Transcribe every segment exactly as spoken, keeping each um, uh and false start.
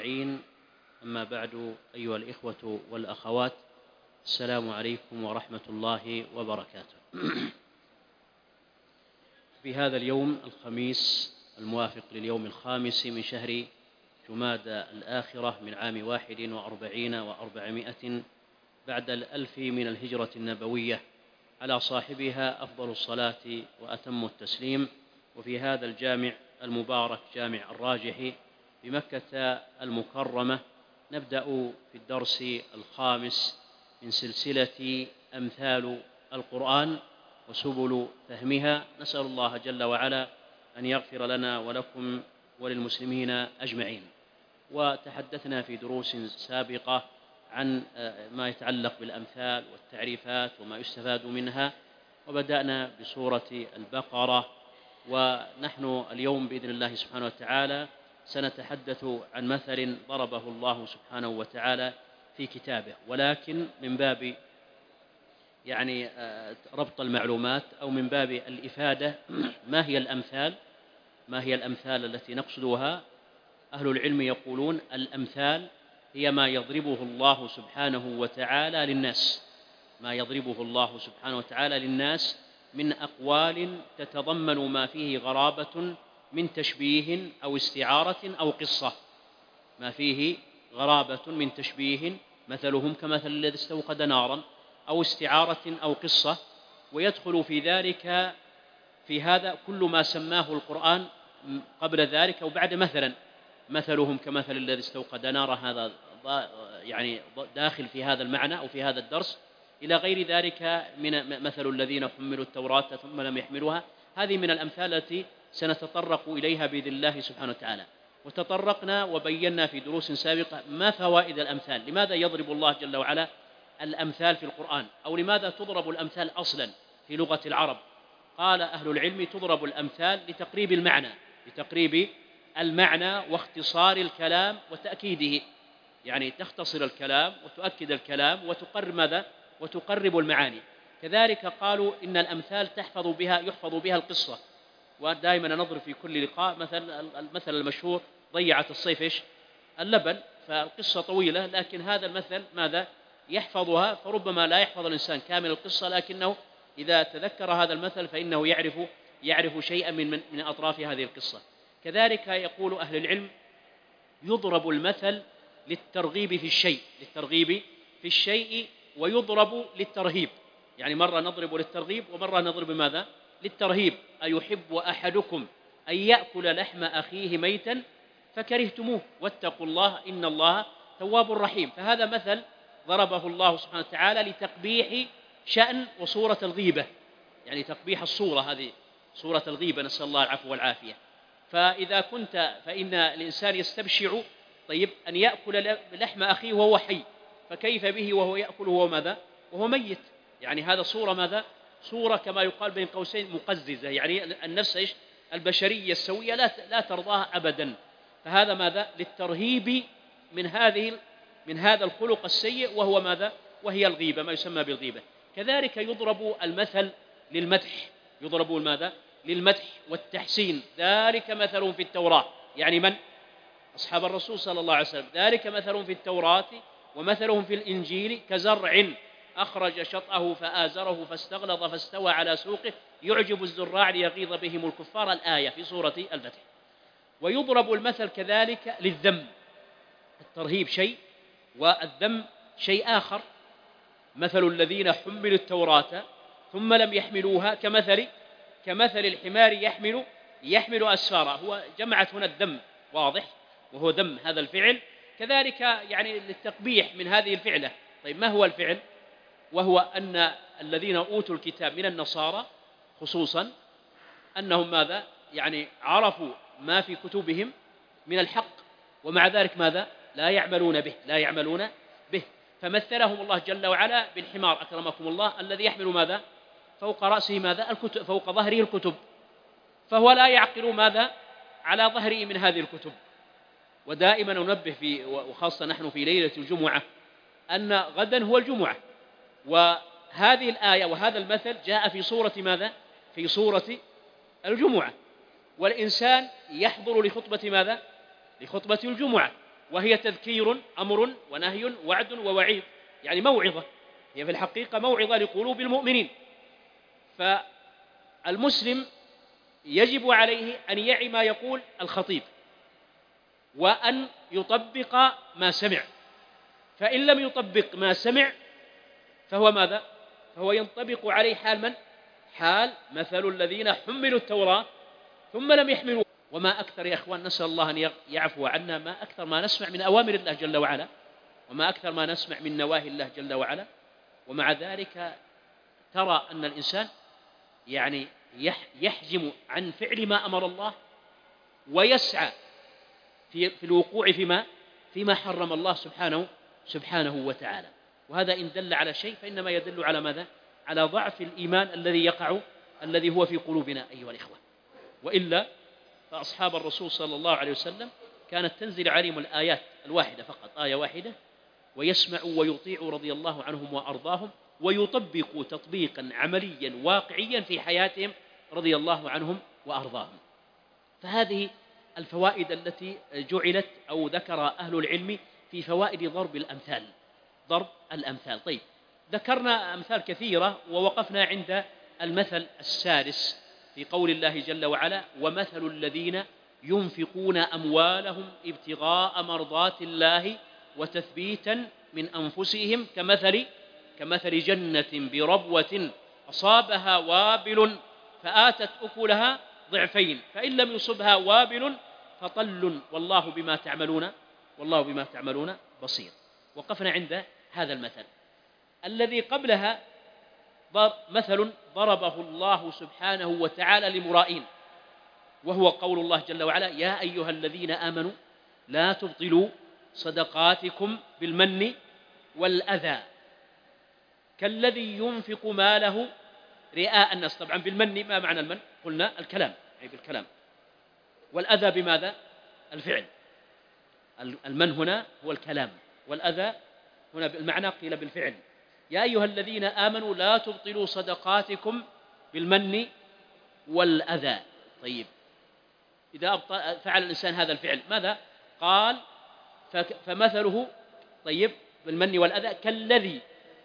أجمعين. أما بعد، أيها الإخوة والأخوات، السلام عليكم ورحمة الله وبركاته. في هذا اليوم الخميس الموافق لليوم الخامس من شهر جمادى الآخرة من عام واحد وأربعين وأربعمائة بعد الألف من الهجرة النبوية، على صاحبها أفضل الصلاة وأتم التسليم. وفي هذا الجامع المبارك، جامع الراجح بمكة المكرمة، نبدأ في الدرس الخامس من سلسلة أمثال القرآن وسبل فهمها. نسأل الله جل وعلا أن يغفر لنا ولكم وللمسلمين أجمعين. وتحدثنا في دروس سابقة عن ما يتعلق بالأمثال والتعريفات وما يستفاد منها، وبدأنا بسورة البقرة، ونحن اليوم بإذن الله سبحانه وتعالى سنتحدث عن مثل ضربه الله سبحانه وتعالى في كتابه، ولكن من باب يعني ربط المعلومات أو من باب الإفادة. ما هي الأمثال؟ ما هي الأمثال التي نقصدها؟ أهل العلم يقولون الأمثال هي ما يضربه الله سبحانه وتعالى للناس، ما يضربه الله سبحانه وتعالى للناس من أقوال تتضمن ما فيه غرابة من تشبيه أو استعارة أو قصة، ما فيه غرابة من تشبيه، مثلهم كمثل الذي استوقد نارا، أو استعارة أو قصة. ويدخل في ذلك في هذا كل ما سماه القرآن قبل ذلك وبعد، مثلا مثلهم كمثل الذي استوقد نارا، هذا يعني داخل في هذا المعنى أو في هذا الدرس، إلى غير ذلك من مثل الذين حملوا التوراة ثم لم يحملوها. هذه من الأمثال التي سنتطرق إليها بإذن الله سبحانه وتعالى. وتطرقنا وبينا في دروس سابقة ما فوائد الأمثال، لماذا يضرب الله جل وعلا الأمثال في القرآن، أو لماذا تضرب الأمثال أصلا في لغة العرب. قال أهل العلم تضرب الأمثال لتقريب المعنى، لتقريب المعنى واختصار الكلام وتأكيده، يعني تختصر الكلام وتؤكد الكلام وتقرب ماذا؟ وتقرب المعاني. كذلك قالوا إن الأمثال تحفظ بها يحفظ بها القصة. ودائما نضرب في كل لقاء مثل المثل المشهور: ضيعت الصيف إيش؟ اللبن. فالقصة طويلة، لكن هذا المثل ماذا؟ يحفظها. فربما لا يحفظ الإنسان كامل القصة، لكنه إذا تذكر هذا المثل فإنه يعرف يعرف شيئا من من أطراف هذه القصة. كذلك يقول أهل العلم يضرب المثل للترغيب في الشيء، للترغيب في الشيء، ويضرب للترهيب. يعني مرة نضرب للترغيب ومرة نضرب ماذا؟ للترهيب. أيحب أحدكم أن يأكل لحم أخيه ميتا فكرهتموه واتقوا الله إن الله تواب رحيم. فهذا مثل ضربه الله سبحانه وتعالى لتقبيح شأن وصورة الغيبة، يعني تقبيح الصورة، هذه صورة الغيبة، نسأل الله العفو والعافية. فإذا كنت فإن الإنسان يستبشع طيب أن يأكل لحم أخيه وهو حي، فكيف به وهو يأكل وهو ماذا؟ وهو ميت. يعني هذا صورة ماذا؟ صورة كما يقال بين قوسين مقززة، يعني النفس إيش؟ البشرية السوية لا لا ترضاها أبدا. فهذا ماذا؟ للترهيب من هذه من هذا الخلق السيء، وهو ماذا؟ وهي الغيبة، ما يسمى بالغيبة. كذلك يضرب المثل للمدح، يضرب ماذا؟ للمدح والتحسين. ذلك مثل في التوراة، يعني من؟ أصحاب الرسول صلى الله عليه وسلم. ذلك مثل في التوراة ومثلهم في الإنجيل كزرع أخرج شطأه فآزره فاستغلظ فاستوى على سوقه يعجب الزراع ليغيظ بهم الكفار، الآية في سورة الفتح. ويضرب المثل كذلك للذم، الترهيب شيء والذم شيء آخر. مثل الذين حملوا التوراة ثم لم يحملوها كمثل كمثل الحمار يحمل يحمل أسفارا. هو جمعت هنا الذم واضح، وهو ذم هذا الفعل، كذلك يعني للتقبيح من هذه الفعلة. طيب ما هو الفعل؟ وهو أن الذين أوتوا الكتاب من النصارى خصوصا أنهم ماذا؟ يعني عرفوا ما في كتبهم من الحق، ومع ذلك ماذا؟ لا يعملون به لا يعملون به. فمثلهم الله جل وعلا بالحمار أكرمكم الله، الذي يحمل ماذا؟ فوق رأسه ماذا؟ الكتب، فوق ظهره الكتب، فهو لا يعقل ماذا؟ على ظهره من هذه الكتب. ودائما ننبه في، وخاصة نحن في ليلة الجمعة، أن غدا هو الجمعة، وهذه الآية وهذا المثل جاء في صورة ماذا؟ في صورة الجمعة. والإنسان يحضر لخطبة ماذا؟ لخطبة الجمعة، وهي تذكير، أمر ونهي، وعد ووعيد، يعني موعظة، هي في الحقيقة موعظة لقلوب المؤمنين. فالمسلم يجب عليه أن يعي ما يقول الخطيب وأن يطبق ما سمع، فإن لم يطبق ما سمع فهو ماذا؟ فهو ينطبق عليه حال من؟ حال مثل الذين حملوا التوراة ثم لم يحملوا. وما أكثر يا أخوان، نسأل الله أن يعفو عنا، ما أكثر ما نسمع من أوامر الله جل وعلا، وما أكثر ما نسمع من نواهي الله جل وعلا، ومع ذلك ترى أن الإنسان يعني يحجم عن فعل ما أمر الله ويسعى في في الوقوع فيما فيما حرم الله سبحانه سبحانه وتعالى. وهذا إن دل على شيء فإنما يدل على ماذا؟ على ضعف الإيمان الذي يقع الذي هو في قلوبنا أيها الإخوة. وإلا فأصحاب الرسول صلى الله عليه وسلم كانت تنزل عليهم الآيات الواحدة فقط، آية واحدة، ويسمعوا ويطيعوا رضي الله عنهم وأرضاهم، ويطبقوا تطبيقا عمليا واقعيا في حياتهم رضي الله عنهم وأرضاهم. فهذه الفوائد التي جعلت أو ذكر أهل العلم في فوائد ضرب الأمثال. ضرب الأمثال. طيب، ذكرنا أمثال كثيرة ووقفنا عند المثل السادس في قول الله جل وعلا: ومثل الذين ينفقون أموالهم ابتغاء مرضات الله وتثبيتا من أنفسهم كمثل كمثل جنة بربوة أصابها وابل فآتت أكلها ضعفين فإن لم يصبها وابل فطل والله بما تعملون والله بما تعملون بصير. وقفنا عند هذا المثل. الذي قبلها مثل ضربه الله سبحانه وتعالى لمرائين، وهو قول الله جل وعلا: يا أيها الذين آمنوا لا تبطلوا صدقاتكم بالمن والأذى كالذي ينفق ماله رئاء الناس. طبعا بالمن ما معنى المن؟ قلنا الكلام، أي بالكلام. والأذى بماذا؟ الفعل. المن هنا هو الكلام، والأذى هنا بالمعنى قيل بالفعل. يا أيها الذين آمنوا لا تبطلوا صدقاتكم بالمن والأذى. طيب، إذا فعل الإنسان هذا الفعل ماذا قال؟ فمثله طيب بالمن والأذى كالذي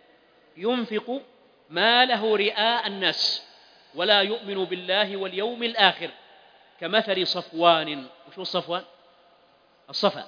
ينفق ماله رئاء الناس ولا يؤمن بالله واليوم الآخر كمثل صفوان. وشو الصفوان؟ الصفا،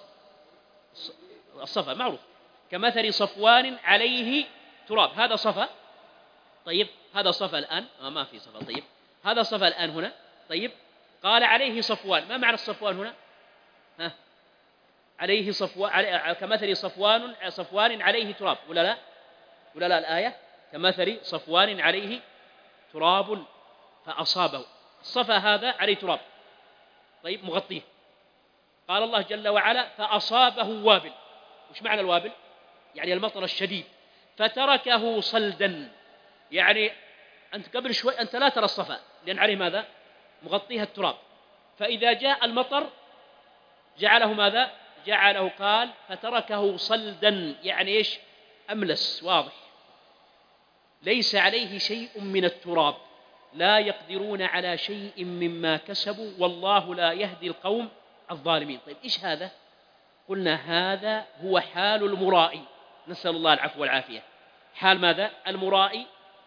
الصفا معروف. كمثل صفوان عليه تراب. هذا صفا. طيب، هذا صفا الآن، ما في صفا. طيب، هذا صفا الآن هنا. طيب، قال عليه صفوان. ما معنى الصفوان هنا؟ ها؟ عليه صفوان، كمثل صفوان صفوان عليه تراب، ولا لا؟ ولا لا الآية؟ كمثل صفوان عليه تراب فأصابه. الصفا هذا عليه تراب، طيب مغطيه. قال الله جل وعلا: فأصابه وابل. وش معنى الوابل؟ يعني المطر الشديد. فتركه صلدا، يعني أنت قبل شوي أنت لا ترى الصفا لأن عليه ماذا؟ مغطيها التراب. فإذا جاء المطر جعله ماذا؟ جعله قال فتركه صلدا، يعني إيش؟ أملس واضح، ليس عليه شيء من التراب، لا يقدرون على شيء مما كسبوا والله لا يهدي القوم الظالمين. طيب، إيش هذا؟ قلنا هذا هو حال المرائي، نسأل الله العفو والعافية. حال ماذا؟ المرائي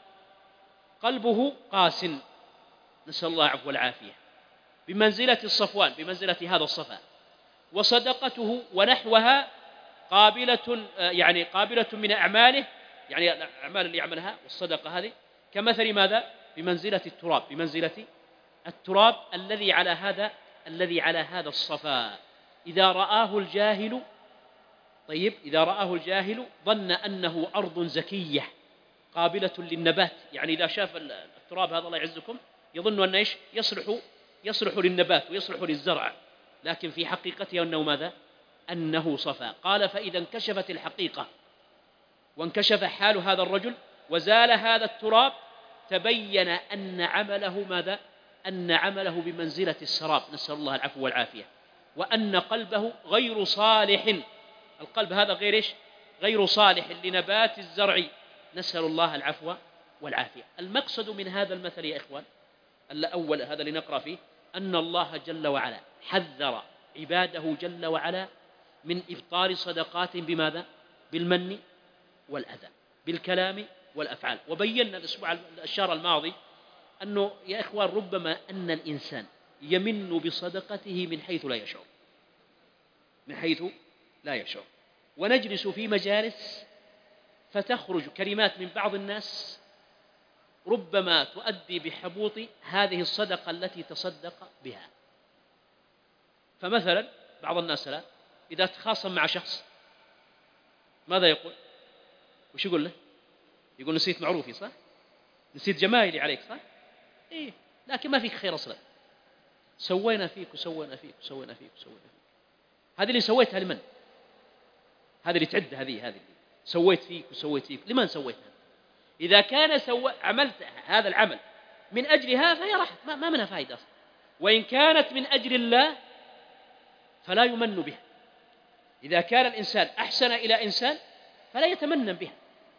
قلبه قاس، نسأل الله العفو والعافية، بمنزلة الصفوان، بمنزلة هذا الصفا. وصدقته ونحوها قابلة، يعني قابلة من أعماله، يعني الأعمال اللي يعملها والصدقة هذه كمثل ماذا؟ بمنزلة التراب، بمنزلة التراب الذي على هذا الذي على هذا الصفا. إذا رآه الجاهل طيب إذا رآه الجاهل ظن أنه أرض زكية قابلة للنبات، يعني إذا شاف التراب هذا الله يعزكم يظن أنه إيش؟ يصلح يصلح للنبات ويصلح للزرع، لكن في حقيقته أنه ماذا؟ أنه صفا. قال: فإذا انكشفت الحقيقة وانكشف حال هذا الرجل وزال هذا التراب تبين أن عمله ماذا؟ أن عمله بمنزلة السراب، نسأل الله العفو والعافية، وأن قلبه غير صالح. القلب هذا غير إيش؟ غير صالح لنبات الزرع، نسأل الله العفو والعافية. المقصد من هذا المثل يا إخوان الأول هذا اللي نقرأ فيه أن الله جل وعلا حذر عباده جل وعلا من إبطال صدقات بماذا؟ بالمن والأذى، بالكلام والأفعال. وبينا الأسبوع الشهر الماضي أنه يا إخوان ربما أن الإنسان يمن بصدقته من حيث لا يشعر، من حيث لا يشعر. ونجلس في مجالس فتخرج كلمات من بعض الناس ربما تؤدي بحبوط هذه الصدقة التي تصدق بها. فمثلا بعض الناس لا إذا تخاصم مع شخص ماذا يقول؟ وش يقول له؟ يقول نسيت معروفي، صح؟ نسيت جمايلي عليك، صح؟ إيه، لكن ما فيك خير أصلا. سوينا فيك وسوينا فيك وسوينا فيك وسوينا فيك. هذه اللي سويتها لمن؟ هذه اللي تعد هذه هذه اللي سويت فيك وسويت فيك لمن سويتها؟ إذا كان سو... عملت هذا العمل من أجلها فهي راحت، ما, ما منها فائدة أصلا. وإن كانت من أجل الله فلا يمن بها. إذا كان الإنسان أحسن إلى إنسان فلا يتمنن بها،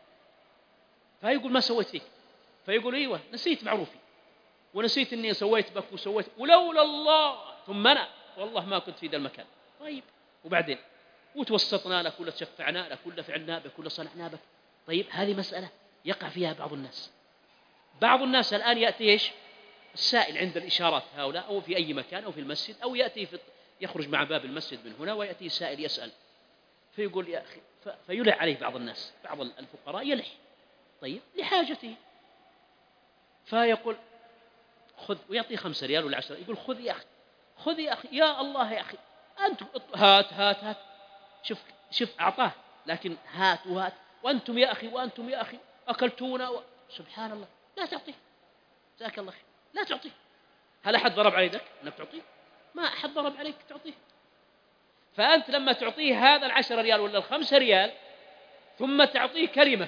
فيقول ما سويت فيك، فيقول أيوة نسيت معروفي ونسيت أني سويت بك وسويت ولولا الله ثم أنا والله ما كنت في ذا المكان. طيب وبعدين وتوسطنا لك ولا تشفعنا لك ولا فعلنا بك ولا صنعنا بك. طيب هذه مسألة يقع فيها بعض الناس. بعض الناس الآن يأتي إيش؟ السائل عند الإشارات هؤلاء أو في أي مكان أو في المسجد أو يأتي في يخرج مع باب المسجد من هنا ويأتي سائل يسأل فيقول يا أخي، فيلح عليه بعض الناس، بعض الفقراء يلح طيب لحاجته، فيقول خذ ويعطيه خمسة ريال ولا عشرة، يقول خذ يا أخي خذ يا أخي يا الله يا أخي أنت هات هات هات. شوف شوف أعطاه لكن هات وهات وأنتم يا أخي وأنتم يا أخي أكلتونا و... سبحان الله. لا تعطيه، جزاك الله خير، لا تعطيه. هل أحد ضرب على يدك أنك تعطيه؟ ما أحد ضرب عليك تعطيه. فأنت لما تعطيه هذا العشر ريال ولا الخمسة ريال ثم تعطيه كلمة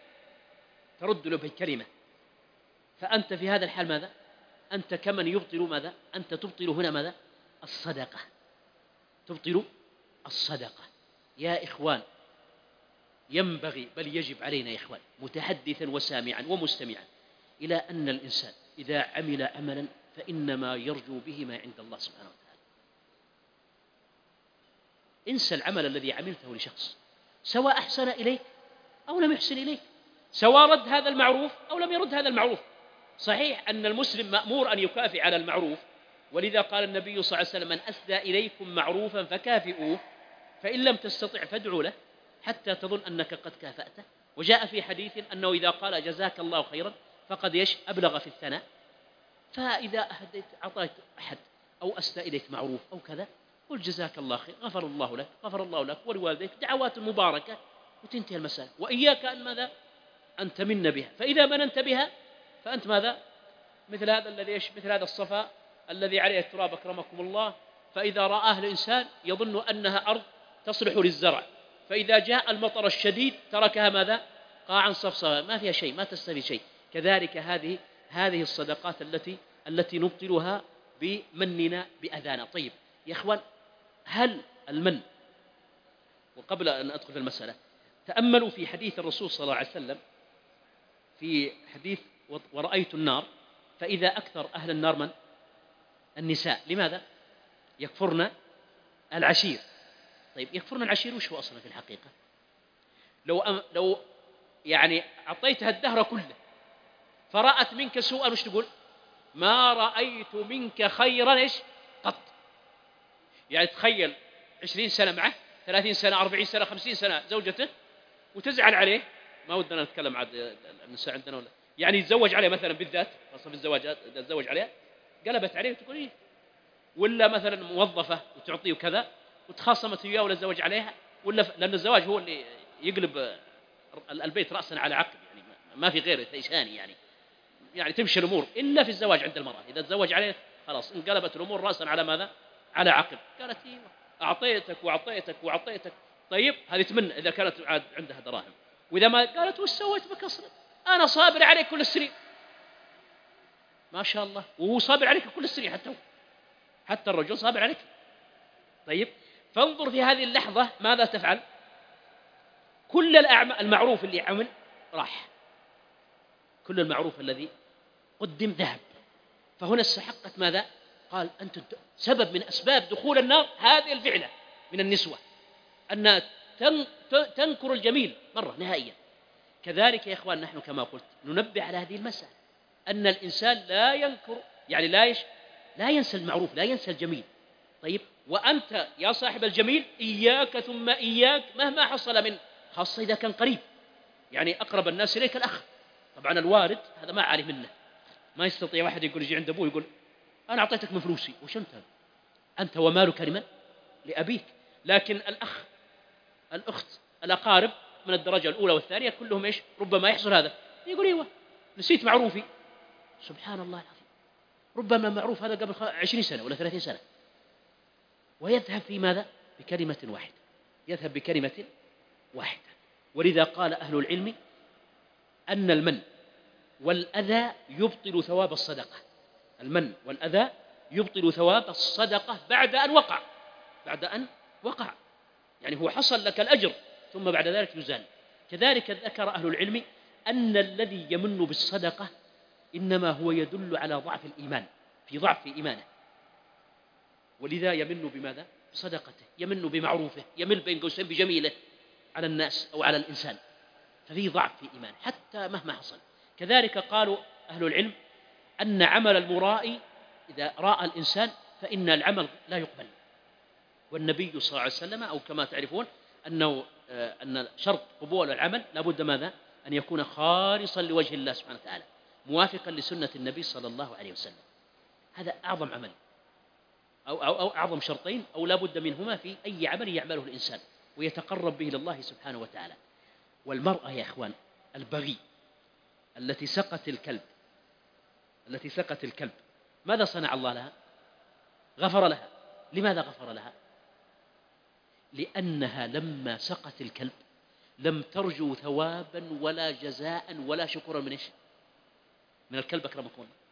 ترد له بكلمة، فأنت في هذا الحال ماذا؟ أنت كمن يبطل ماذا؟ أنت تبطل هنا ماذا؟ الصدقة، تبطل الصدقة. يا إخوان ينبغي بل يجب علينا يا إخوان متحدثا وسامعا ومستمعا إلى أن الإنسان إذا عمل عملا فإنما يرجو به ما عند الله سبحانه وتعالى. انسى العمل الذي عملته لشخص سواء أحسن إليك أو لم يحسن إليك، سواء رد هذا المعروف أو لم يرد هذا المعروف. صحيح أن المسلم مأمور أن يكافئ على المعروف، ولذا قال النبي صلى الله عليه وسلم من أسدى إليكم معروفا فكافئوه فإن لم تستطع فادعوا له حتى تظن أنك قد كافأته. وجاء في حديث أنه إذا قال جزاك الله خيرا فقد يش أبلغ في الثناء. فإذا أهديت أعطيت أحد أو أسدى إليك معروف أو كذا قل جزاك الله خير، غفر الله لك، غفر الله لك ولوالديك، دعوات مباركة وتنتهي المسألة. وإياك أن ماذا؟ أن تمن بها، فإذا مننت بها فأنت ماذا؟ مثل هذا الذي يش مثل هذا الصفا الذي عليه التراب أكرمكم الله، فإذا رآه الإنسان يظن أنها أرض تصلح للزرع، فإذا جاء المطر الشديد تركها ماذا؟ قاعا صفصفا ما فيها شيء، ما تستفيد شيء. كذلك هذه هذه الصدقات التي التي نبطلها بمننا بأذانا. طيب يا إخوان هل المن، وقبل أن أدخل في المسألة تأملوا في حديث الرسول صلى الله عليه وسلم في حديث ورأيت النار فإذا أكثر أهل النار من؟ النساء. لماذا؟ يكفرن العشير. طيب يكفرن العشير وش هو أصلا في الحقيقة؟ لو أم لو يعني أعطيتها الدهر كله فرأت منك سوءا وش تقول؟ ما رأيت منك خيرا إيش قط. يعني تخيل عشرين سنة معه، ثلاثين سنة، أربعين سنة، خمسين سنة زوجته وتزعل عليه. ما ودنا نتكلم عن النساء عندنا ولا يعني يتزوج عليه مثلا بالذات خاصة في الزواجات، إذا تزوج عليها قلبت عليه وتقول إيه، ولا مثلا موظفة وتعطيه كذا وتخاصمت وياه ولا تزوج عليها، ولا لأن الزواج هو اللي يقلب البيت رأسا على عقب، يعني ما في غيره ثيشاني، يعني يعني تمشي الأمور إلا في الزواج عند المرأة. إذا تزوج عليه خلاص انقلبت الأمور رأسا على ماذا؟ على عقب. قالت إيه أعطيتك وأعطيتك وأعطيتك. طيب هذه تمنى إذا كانت عندها دراهم، وإذا ما قالت وش سويت بك أصلا؟ أنا صابر عليك كل السنين. ما شاء الله، وهو صابر عليك كل السنين، حتى حتى الرجل صابر عليك. طيب فانظر في هذه اللحظة ماذا تفعل؟ كل الأعمال المعروف اللي عمل راح، كل المعروف الذي قدم ذهب. فهنا استحقت ماذا؟ قال أنت سبب من أسباب دخول النار هذه الفعلة من النسوة. أن تنكر الجميل مرة نهائيا. كذلك يا إخوان نحن كما قلت ننبه على هذه المسألة، أن الإنسان لا ينكر، يعني لا يش لا ينسى المعروف، لا ينسى الجميل. طيب وأنت يا صاحب الجميل إياك ثم إياك مهما حصل من، خاصة إذا كان قريب، يعني أقرب الناس إليك الأخ. طبعا الوالد هذا ما عليه منه، ما يستطيع واحد يقول يجي عند أبوه يقول أنا أعطيتك من فلوسي، وش أنت أنت ومالك لمن؟ لأبيك. لكن الأخ الأخت الأقارب من الدرجة الأولى والثانية كلهم إيش ربما يحصل هذا، يقول إيوه نسيت معروفي. سبحان الله العظيم، ربما معروف هذا قبل عشرين سنة ولا ثلاثين سنة، ويذهب في ماذا؟ بكلمة واحدة، يذهب بكلمة واحدة. ولذا قال أهل العلم أن المن والأذى يبطل ثواب الصدقة، المن والأذى يبطل ثواب الصدقة بعد أن وقع، بعد أن وقع يعني هو حصل لك الأجر ثم بعد ذلك يزال. كذلك ذكر أهل العلم أن الذي يمن بالصدقة إنما هو يدل على ضعف الإيمان، في ضعف في إيمانه، ولذا يمن بماذا؟ بصدقته، يمن بمعروفه، يمن بين قوسين بجميله على الناس أو على الإنسان، ففي ضعف في إيمان حتى مهما حصل. كذلك قالوا أهل العلم أن عمل المرائي إذا رأى الإنسان فإن العمل لا يقبل، والنبي صلى الله عليه وسلم أو كما تعرفون أنه أن شرط قبول العمل لابد ماذا؟ أن يكون خالصا لوجه الله سبحانه وتعالى، موافقا لسنة النبي صلى الله عليه وسلم. هذا أعظم عمل أو, أو, أو أعظم شرطين أو لابد منهما في أي عمل يعمله الإنسان ويتقرب به إلى الله سبحانه وتعالى. والمرأة يا إخوان البغي التي سقت الكلب، التي سقت الكلب ماذا صنع الله لها؟ غفر لها. لماذا غفر لها؟ لأنها لما سقت الكلب لم ترجو ثوابا ولا جزاء ولا شكرا من إيش؟ من الكلب أكرمكم الله،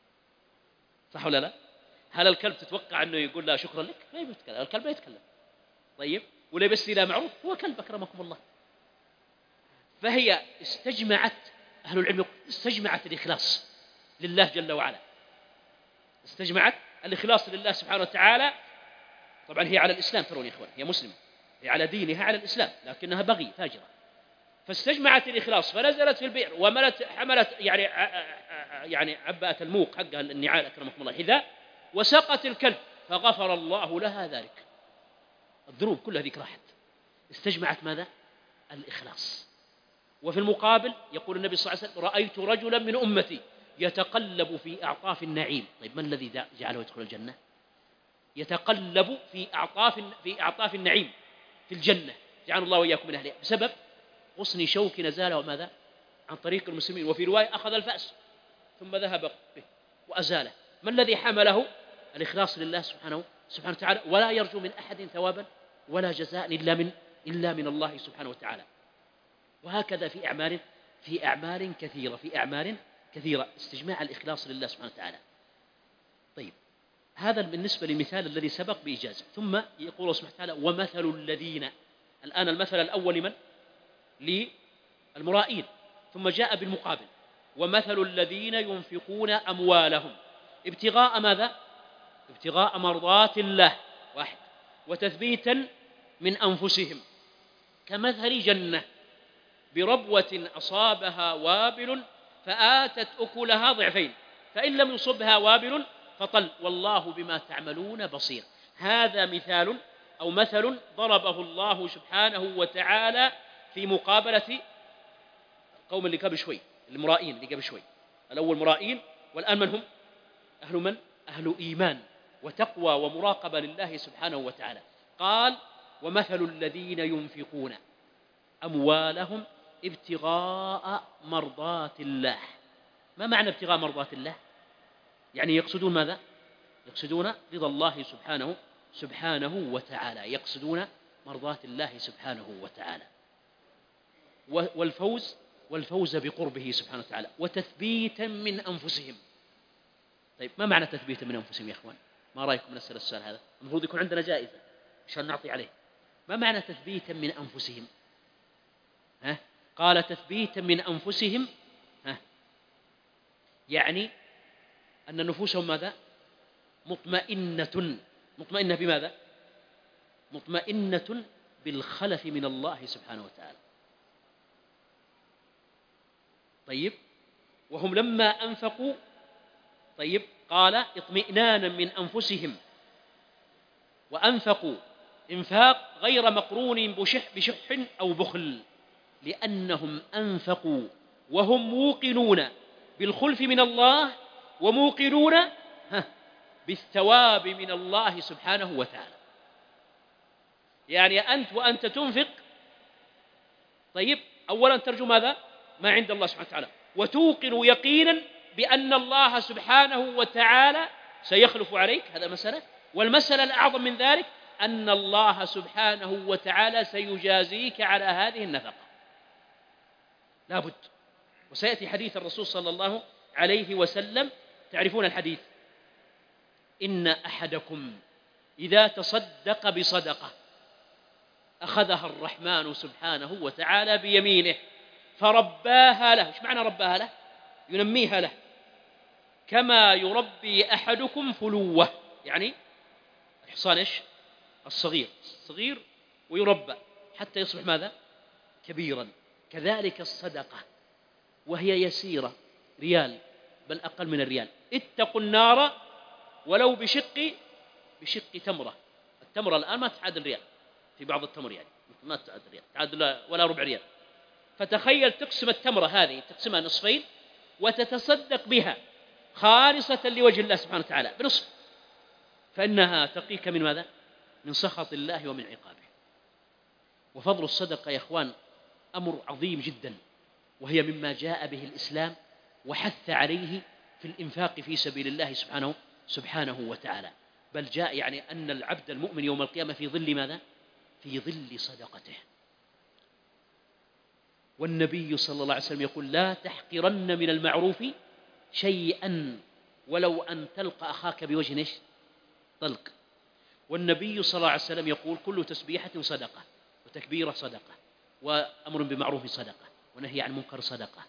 صح ولا لا؟ هل الكلب تتوقع أنه يقول لا شكرا لك؟ لا يتكلم الكلب، لا يتكلم. طيب ولا بس لا معروف، هو كلب أكرمكم الله. فهي استجمعت، أهل العلم استجمعت الإخلاص لله جل وعلا، استجمعت الإخلاص لله سبحانه وتعالى. طبعا هي على الإسلام، ترون يا إخوان هي مسلمة، هي على دينها على الإسلام، لكنها بغي فاجرة، فاستجمعت الإخلاص فنزلت في البئر وملت حملت يعني يعني عبأت الموق حقها النعال أكرمكم الله حذاء وسقت الكلب فغفر الله لها ذلك، الذنوب كلها ذيك راحت. استجمعت ماذا؟ الإخلاص. وفي المقابل يقول النبي صلى الله عليه وسلم رأيت رجلا من أمتي يتقلب في أعطاف النعيم. طيب ما الذي جعله يدخل الجنة؟ يتقلب في أعطاف في أعطاف النعيم في الجنة، جعل الله وإياكم من أهلها، بسبب غصن شوك نزاله ماذا؟ عن طريق المسلمين. وفي رواية أخذ الفأس ثم ذهب به وأزاله. ما الذي حمله؟ الإخلاص لله سبحانه سبحانه وتعالى، ولا يرجو من أحد ثوابا ولا جزاء إلا من إلا من الله سبحانه وتعالى. وهكذا في أعمال في أعمال كثيرة في أعمال كثيرة استجماع الإخلاص لله سبحانه وتعالى. طيب هذا بالنسبة للمثال الذي سبق بإجازة. ثم يقول الله سبحانه وتعالى ومثل الذين، الآن المثل الأول لمن؟ للمرائين، ثم جاء بالمقابل ومثل الذين ينفقون أموالهم ابتغاء ماذا؟ ابتغاء مرضات الله واحد، وتثبيتا من أنفسهم كمثل جنة بربوة أصابها وابل فآتت أكلها ضعفين فإن لم يصبها وابل فطل والله بما تعملون بصير. هذا مثال أو مثل ضربه الله سبحانه وتعالى في مقابلة قوم اللي قبل شوي، المرائين اللي قبل شوي، الأول مرائين والآن من هم؟ أهل من؟ أهل إيمان وتقوى ومراقبة لله سبحانه وتعالى. قال ومثل الذين ينفقون أموالهم ابتغاء مرضات الله. ما معنى ابتغاء مرضات الله؟ يعني يقصدون ماذا؟ يقصدون رضا الله سبحانه سبحانه وتعالى، يقصدون مرضات الله سبحانه وتعالى والفوز والفوز بقربه سبحانه وتعالى وتثبيتا من أنفسهم. طيب ما معنى تثبيتا من أنفسهم يا أخوان؟ ما رأيكم نسأل السؤال هذا؟ المفروض يكون عندنا جائزة عشان نعطي عليه. ما معنى تثبيتا من أنفسهم؟ ها؟ قال تثبيتا من أنفسهم، ها؟ يعني أن نفوسهم ماذا؟ مطمئنة. مطمئنة بماذا؟ مطمئنة بالخلف من الله سبحانه وتعالى. طيب، وهم لما أنفقوا، طيب، قال اطمئنانا من أنفسهم، وأنفقوا إنفاق غير مقرون بشح, بشح أو بخل، لأنهم أنفقوا وهم موقنون بالخلف من الله، وموقنون بالثواب من الله سبحانه وتعالى. يعني أنت وأنت تنفق، طيب، أولا ترجو ماذا؟ ما عند الله سبحانه وتعالى، وتوقن يقينا بأن الله سبحانه وتعالى سيخلف عليك، هذا مسألة. والمسألة الأعظم من ذلك أن الله سبحانه وتعالى سيجازيك على هذه النفقة، لا بد. وسيأتي حديث الرسول صلى الله عليه وسلم، تعرفون الحديث: إن أحدكم إذا تصدق بصدقة أخذها الرحمن سبحانه وتعالى بيمينه فرباها له. إيش معنى رباها له؟ ينميها له، كما يربي أحدكم فلوه، يعني الحصان إيش؟ الصغير الصغير ويربى حتى يصبح ماذا؟ كبيرا. كذلك الصدقة وهي يسيرة، ريال بل أقل من الريال. اتقوا النار ولو بشق بشق تمرة. التمرة الآن ما تعادل ريال في بعض التمر، يعني ما تعادل ريال، تعادل ولا ربع ريال. فتخيل تقسم التمرة هذه، تقسمها نصفين وتتصدق بها خالصة لوجه الله سبحانه وتعالى بنصف، فإنها تقيك من ماذا؟ من سخط الله ومن عقابه. وفضل الصدقة يا إخوان أمر عظيم جدا، وهي مما جاء به الإسلام وحث عليه في الإنفاق في سبيل الله سبحانه سبحانه وتعالى. بل جاء يعني أن العبد المؤمن يوم القيامة في ظل ماذا؟ في ظل صدقته. والنبي صلى الله عليه وسلم يقول: لا تحقرن من المعروف شيئا ولو أن تلقى أخاك بوجه إيش؟ طلق. والنبي صلى الله عليه وسلم يقول: كل تسبيحة صدقة، وتكبيرة صدقة، وأمر بمعروف صدقة، ونهي عن منكر صدقة،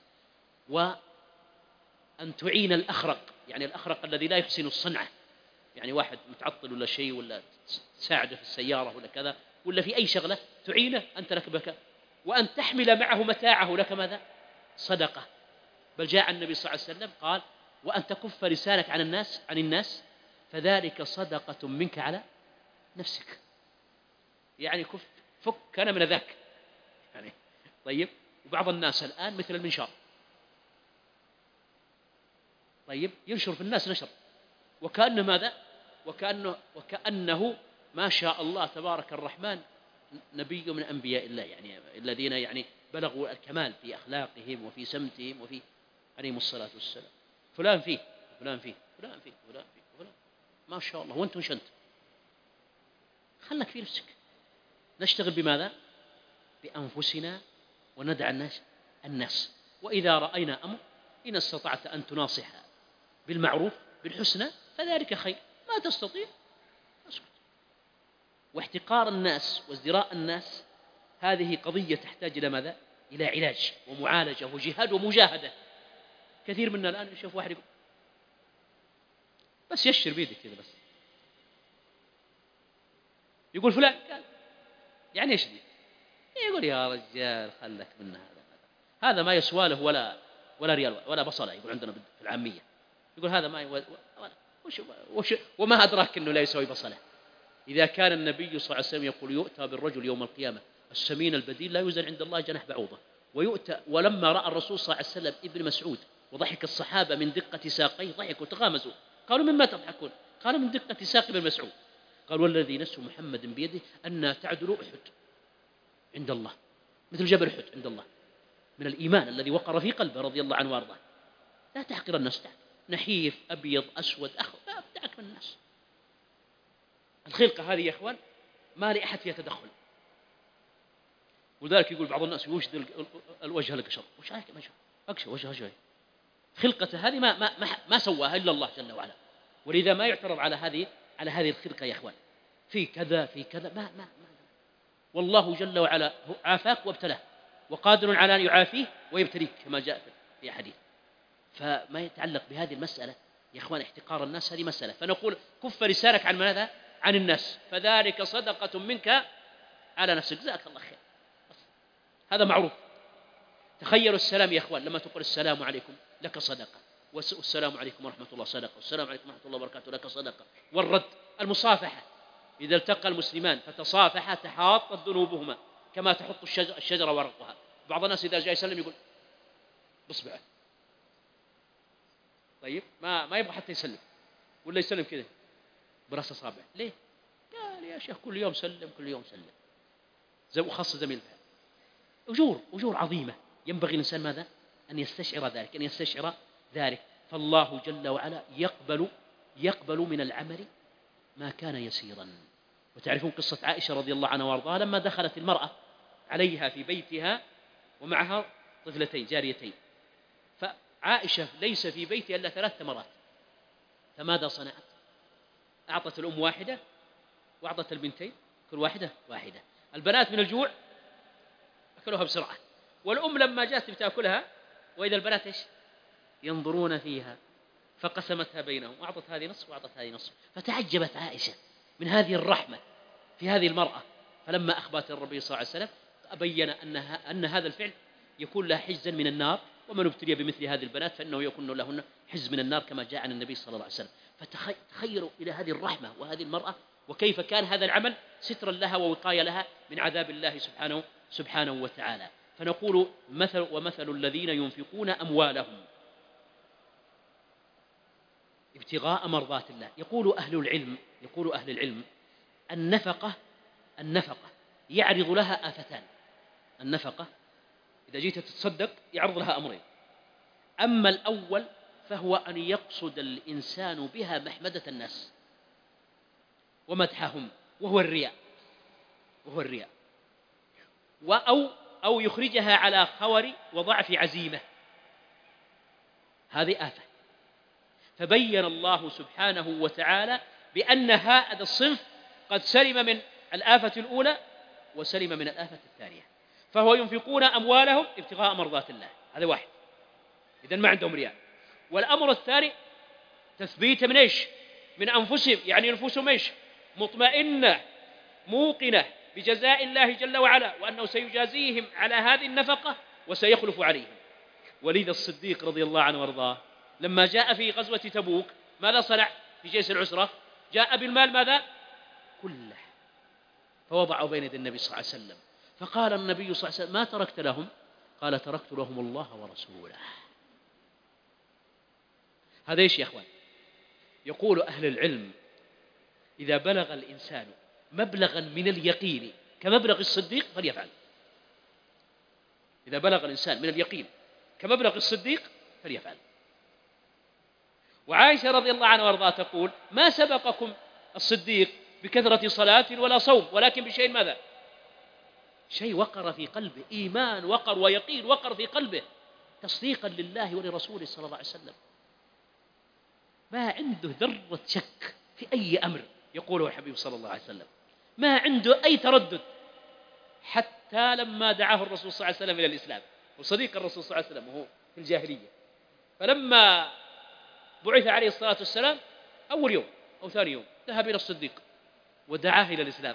وأن تعين الأخرق، يعني الأخرق الذي لا يحسن الصنعة، يعني واحد متعطل ولا شيء، ولا تساعده في السيارة ولا كذا، ولا في أي شغلة تعينه أنت لك بك. وأن تحمل معه متاعه لك ماذا؟ صدقة. بل جاء النبي صلى الله عليه وسلم قال: وأن تكف لسانك عن الناس عن الناس فذلك صدقة منك على نفسك. يعني كف فك أنا من ذاك يعني. طيب، وبعض الناس الآن مثل المنشار، طيب، ينشر في الناس نشر، وكأنه ماذا؟ وكأنه وكأنه ما شاء الله تبارك الرحمن نبي من أنبياء الله، يعني الذين يعني بلغوا الكمال في أخلاقهم وفي سمتهم وفي عليهم الصلاة والسلام. فلان فيه فلان فيه فلان فيه فلان فيه فلان، ما شاء الله، وأنت وش أنت؟ خلك في نفسك. نشتغل بماذا؟ بأنفسنا، وندع الناس الناس وإذا رأينا أمر إن استطعت أن تناصح بالمعروف بالحسنى فذلك خير، ما تستطيع اسكت. واحتقار الناس وازدراء الناس هذه قضية تحتاج إلى ماذا؟ إلى علاج ومعالجة وجهاد ومجاهدة. كثير منا الآن يشوف واحد يقول بس يشر بيدك كذا، بس يقول فلان قال، يعني ايش دي؟ يقول يا رجال خلك من هذا هذا ما يسوى له ولا ولا ريال ولا بصلة، يقول عندنا في العامية، يقول هذا ما يو... وش... وش... وما أدراك أنه لا يسوي بصلة. إذا كان النبي صلى الله عليه وسلم يقول: يؤتى بالرجل يوم القيامة السمين البديل لا يوزن عند الله جناح بعوضة، ويؤتى. ولما رأى الرسول صلى الله عليه وسلم ابن مسعود وضحك الصحابة من دقة ساقيه ضحكوا تغامزوا، قالوا: مما تضحكون؟ قال: من دقة ساق ابن مسعود. قال: والذي نفس محمد بيده أن تعدل أحد عند الله، مثل جبل أحد عند الله، من الإيمان الذي وقر في قلبه رضي الله عنه وارضاه. لا تحقر الناس، نحيف أبيض أسود أخ دعك من الناس. الخلقة هذه يا إخوان ما لأحد فيها تدخل. ولذلك يقول بعض الناس: يوجد الوجه لقشر، وش هيك ما أقشر وجهه شوي. خلقة هذه ما ما ما, ما سواها إلا الله جل وعلا، ولذا ما يعترض على هذه على هذه الخلقة يا إخوان، في كذا في كذا ما ما, ما. والله جل وعلا عافاك وابتلاه، وقادر على أن يعافيه ويبتليك كما جاء في حديث. فما يتعلق بهذه المسألة يا إخوان احتقار الناس هذه مسألة. فنقول: كف لسانك عن ماذا؟ عن الناس، فذلك صدقة منك على نفسك جزاك الله خير. هذا معروف. تخيلوا السلام يا أخوان، لما تقول السلام عليكم لك صدقة، والسلام عليكم ورحمة الله صدقة، والسلام عليكم ورحمة الله وبركاته لك صدقة. والرد المصافحة، إذا التقى المسلمان فتصافحا تحاطت ذنوبهما كما تحط الشجرة ورقها. بعض الناس إذا جاء يسلم يقول بصبعه، طيب ما ما يبغى حتى يسلم، ولا يسلم كذا براس أصابع. ليه؟ قال يا شيخ كل يوم سلم كل يوم سلم، زي وخاصة زميل. أجور أجور عظيمة، ينبغي الإنسان ماذا؟ أن يستشعر ذلك، أن يستشعر ذلك. فالله جل وعلا يقبل يقبل من العمل ما كان يسيرا. وتعرفون قصة عائشة رضي الله عنها وارضاها لما دخلت المرأة عليها في بيتها ومعها طفلتين جاريتين، فعائشة ليس في بيتها إلا ثلاث مرات، فماذا صنعت؟ أعطت الأم واحدة وأعطت البنتين كل واحدة واحدة. البنات من الجوع أكلوها بسرعة، والأم لما جاءت بتأكلها وإذا البنات إيش؟ ينظرون فيها، فقسمتها بينهم وأعطت هذه نصف وأعطت هذه نصف. فتعجبت عائشة من هذه الرحمة في هذه المرأة، فلما أخبرت الرب صلى الله عليه وسلم أبين أنها أن هذا الفعل يكون له حجزا من النار، ومن ابتلي بمثل هذه البنات فإنه يكون لهن حجز من النار كما جاء عن النبي صلى الله عليه وسلم. فتخيلوا إلى هذه الرحمة وهذه المرأة، وكيف كان هذا العمل سترا لها ووقاية لها من عذاب الله سبحانه سبحانه وتعالى. فنقول مثل ومثل الذين ينفقون أموالهم ابتغاء مرضات الله. يقول أهل العلم يقول أهل العلم النفقة النفقة يعرض لها آفتان. النفقة إذا جيت تتصدق يعرض لها أمرين. أما الأول فهو أن يقصد الإنسان بها محمدة الناس ومدحهم، وهو الرياء وهو الرياء أو أو يخرجها على خور وضعف عزيمة، هذه آفة. فبين الله سبحانه وتعالى بأن هذا الصنف قد سلم من الآفة الأولى وسلم من الآفة الثانية، فهو ينفقون أموالهم ابتغاء مرضات الله، هذا واحد، إذن ما عندهم رياء. والأمر الثاني تثبيت من إيش؟ من أنفسهم، يعني نفوسهم إيش؟ مطمئنة موقنة بجزاء الله جل وعلا، وأنه سيجازيهم على هذه النفقة وسيخلف عليهم. ولذا الصديق رضي الله عنه وارضاه لما جاء في غزوة تبوك ماذا صنع في جيش العسرة؟ جاء بالمال ماذا؟ كله، فوضعه بين يدي النبي صلى الله عليه وسلم، فقال النبي صلى الله عليه وسلم ما تركت لهم؟ قال تركت لهم الله ورسوله. هذا إيش يا أخوان؟ يقول أهل العلم إذا بلغ الإنسان مبلغا من اليقين كمبلغ الصديق فليفعل. إذا بلغ الإنسان من اليقين كمبلغ الصديق فليفعل. وعائشة رضي الله عنها وارضاها تقول ما سبقكم الصديق بكثرة صلاة ولا صوم، ولكن بشيء ماذا؟ شيء وقر في قلبه، إيمان وقر ويقين وقر في قلبه، تصديقا لله ولرسوله صلى الله عليه وسلم، ما عنده ذرة شك في أي أمر يقوله الحبيب صلى الله عليه وسلم، ما عنده أي تردد، حتى لما دعاه الرسول صلى الله عليه وسلم إلى الإسلام، وصديق الرسول صلى الله عليه وسلم وهو في الجاهلية، فلما بعث عليه الصلاة والسلام أول يوم أو ثاني يوم ذهب إلى الصديق ودعاه إلى الإسلام،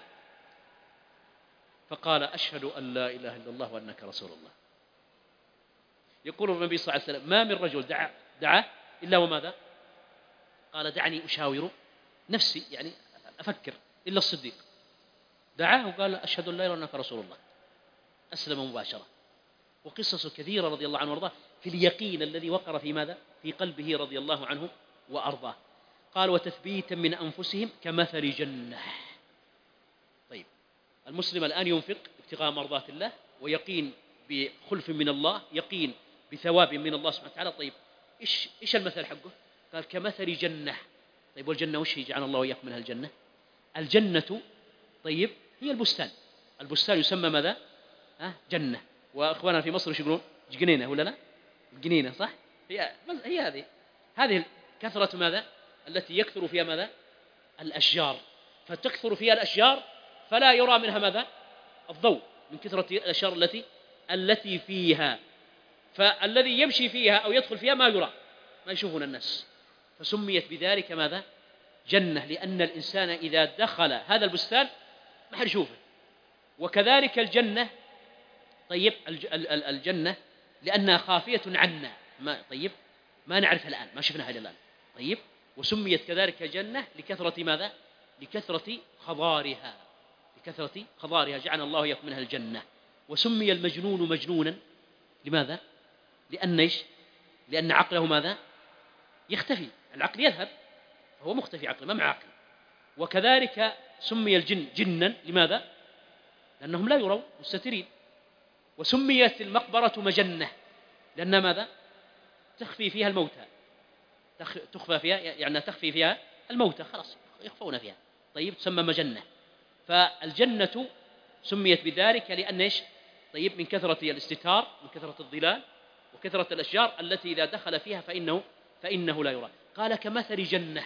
فقال أشهد أن لا إله إلا الله وأنك رسول الله. يقول النبي صلى الله عليه وسلم ما من رجل دعا دعاه إلا وماذا؟ قال دعني أشاور نفسي، يعني أفكر، إلا الصديق دعاه وقال أشهد أن لا إله إلا أنك رسول الله، أسلم مباشرة. وقصص كثيرة رضي الله عنه وارضاه في اليقين الذي وقر في ماذا؟ في قلبه رضي الله عنه وأرضاه. قال وتثبيتا من أنفسهم كمثل جنة. طيب المسلم الآن ينفق ابتغاء مرضات الله ويقين بخلف من الله، يقين بثواب من الله سبحانه وتعالى. طيب إيش إيش المثل حقه؟ قال كمثل جنة. طيب والجنة وش هي؟ جعل الله وإياكم منها الجنة. الجنة طيب هي البستان، البستان يسمى ماذا؟ ها جنة. وأخواننا في مصر يقولون جنينة ولا لا؟ الجنينة صح؟ هي هي هذه هذه كثرة ماذا؟ التي يكثر فيها ماذا؟ الأشجار، فتكثر فيها الأشجار فلا يرى منها ماذا؟ الضوء من كثرة الأشجار التي التي فيها، فالذي يمشي فيها أو يدخل فيها ما يرى، ما يشوفون الناس، فسميت بذلك ماذا؟ جنة، لأن الإنسان إذا دخل هذا البستان ما حد يشوفه، وكذلك الجنة. طيب الجنة لأنها خافية عنا، ما طيب ما نعرفها الآن، ما شفناها إلى الآن. طيب وسميت كذلك جنة لكثرة ماذا؟ لكثرة خضارها، لكثرة خضارها جعل الله إياكم منها الجنة. وسمي المجنون مجنونا لماذا؟ لأن إيش؟ لأن عقله ماذا؟ يختفي، العقل يذهب فهو مختفي، عقله ما مع عقل. وكذلك سمي الجن جنا لماذا؟ لأنهم لا يرون، مستترين. وسميت المقبرة مجنة لأن ماذا؟ تخفي فيها الموتى، تخفى فيها يعني تخفي فيها الموتى، خلاص يخفون فيها. طيب تسمى مجنة. فالجنة سميت بذلك لأن إيش؟ طيب من كثرة الاستتار، من كثرة الظلال وكثرة الأشجار التي إذا دخل فيها فإنه فإنه لا يرى. قال كمثل جنة،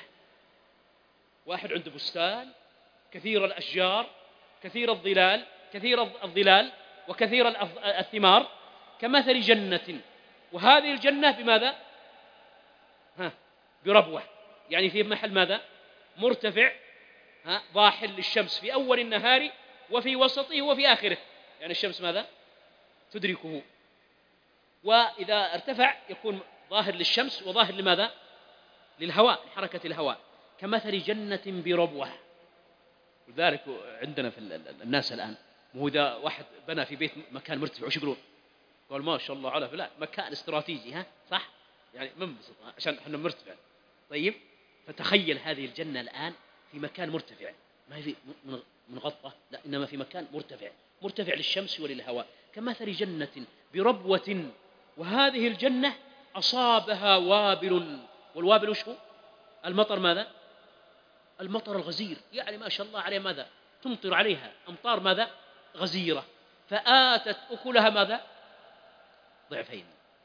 واحد عنده بستان كثير الأشجار كثير الظلال كثير الظلال وكثير الثمار، كمثل جنة، وهذه الجنة بماذا؟ ها بربوة، يعني في محل ماذا؟ مرتفع، ها ضاحل للشمس في أول النهار وفي وسطه وفي آخره، يعني الشمس ماذا؟ تدركه. وإذا ارتفع يكون ظاهر للشمس وظاهر لماذا؟ للهواء، لحركة الهواء. كمثل جنة بربوة. ولذلك عندنا في الناس الآن، مو إذا واحد بنى في بيت مكان مرتفع وش يقولون؟ قال ما شاء الله على فلان مكان استراتيجي، ها صح؟ يعني منبسط عشان احنا مرتفع. طيب فتخيل هذه الجنة الآن في مكان مرتفع، ما هي منغطة، لا إنما في مكان مرتفع، مرتفع للشمس وللهواء. كمثل جنة بربوة، وهذه الجنة أصابها وابل، والوابل وش هو؟ المطر ماذا؟ المطر الغزير، يعني ما شاء الله عليه ماذا؟ تمطر عليها أمطار ماذا؟ غزيرة. فآتت أكلها ماذا؟ ضعفين.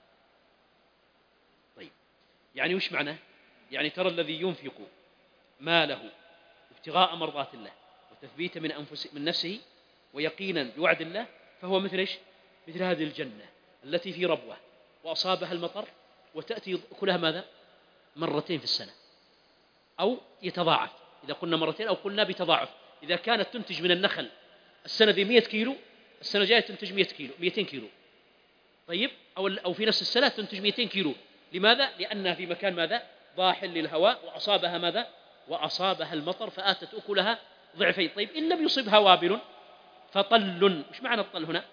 طيب يعني وش معناه؟ يعني ترى الذي ينفق ماله ابتغاء مرضات الله وتثبيتا من أنفسه من نفسه ويقينا بوعد الله، فهو مثل إيش؟ مثل هذه الجنة التي في ربوة وأصابها المطر وتأتي أكلها ماذا؟ مرتين في السنة، أو يتضاعف، إذا قلنا مرتين أو قلنا بتضاعف. إذا كانت تنتج من النخل السنة ذي مئة كيلو، السنة الجاية تنتج مئة كيلو، مئتين كيلو. طيب أو أو في نفس السنة تنتج مئتين كيلو. لماذا؟ لأنها في مكان ماذا؟ ضاحل للهواء، وأصابها ماذا؟ وأصابها المطر فآتت أكلها ضعفين. طيب إن لم يصبها وابل فطل. مش معنى الطل هنا؟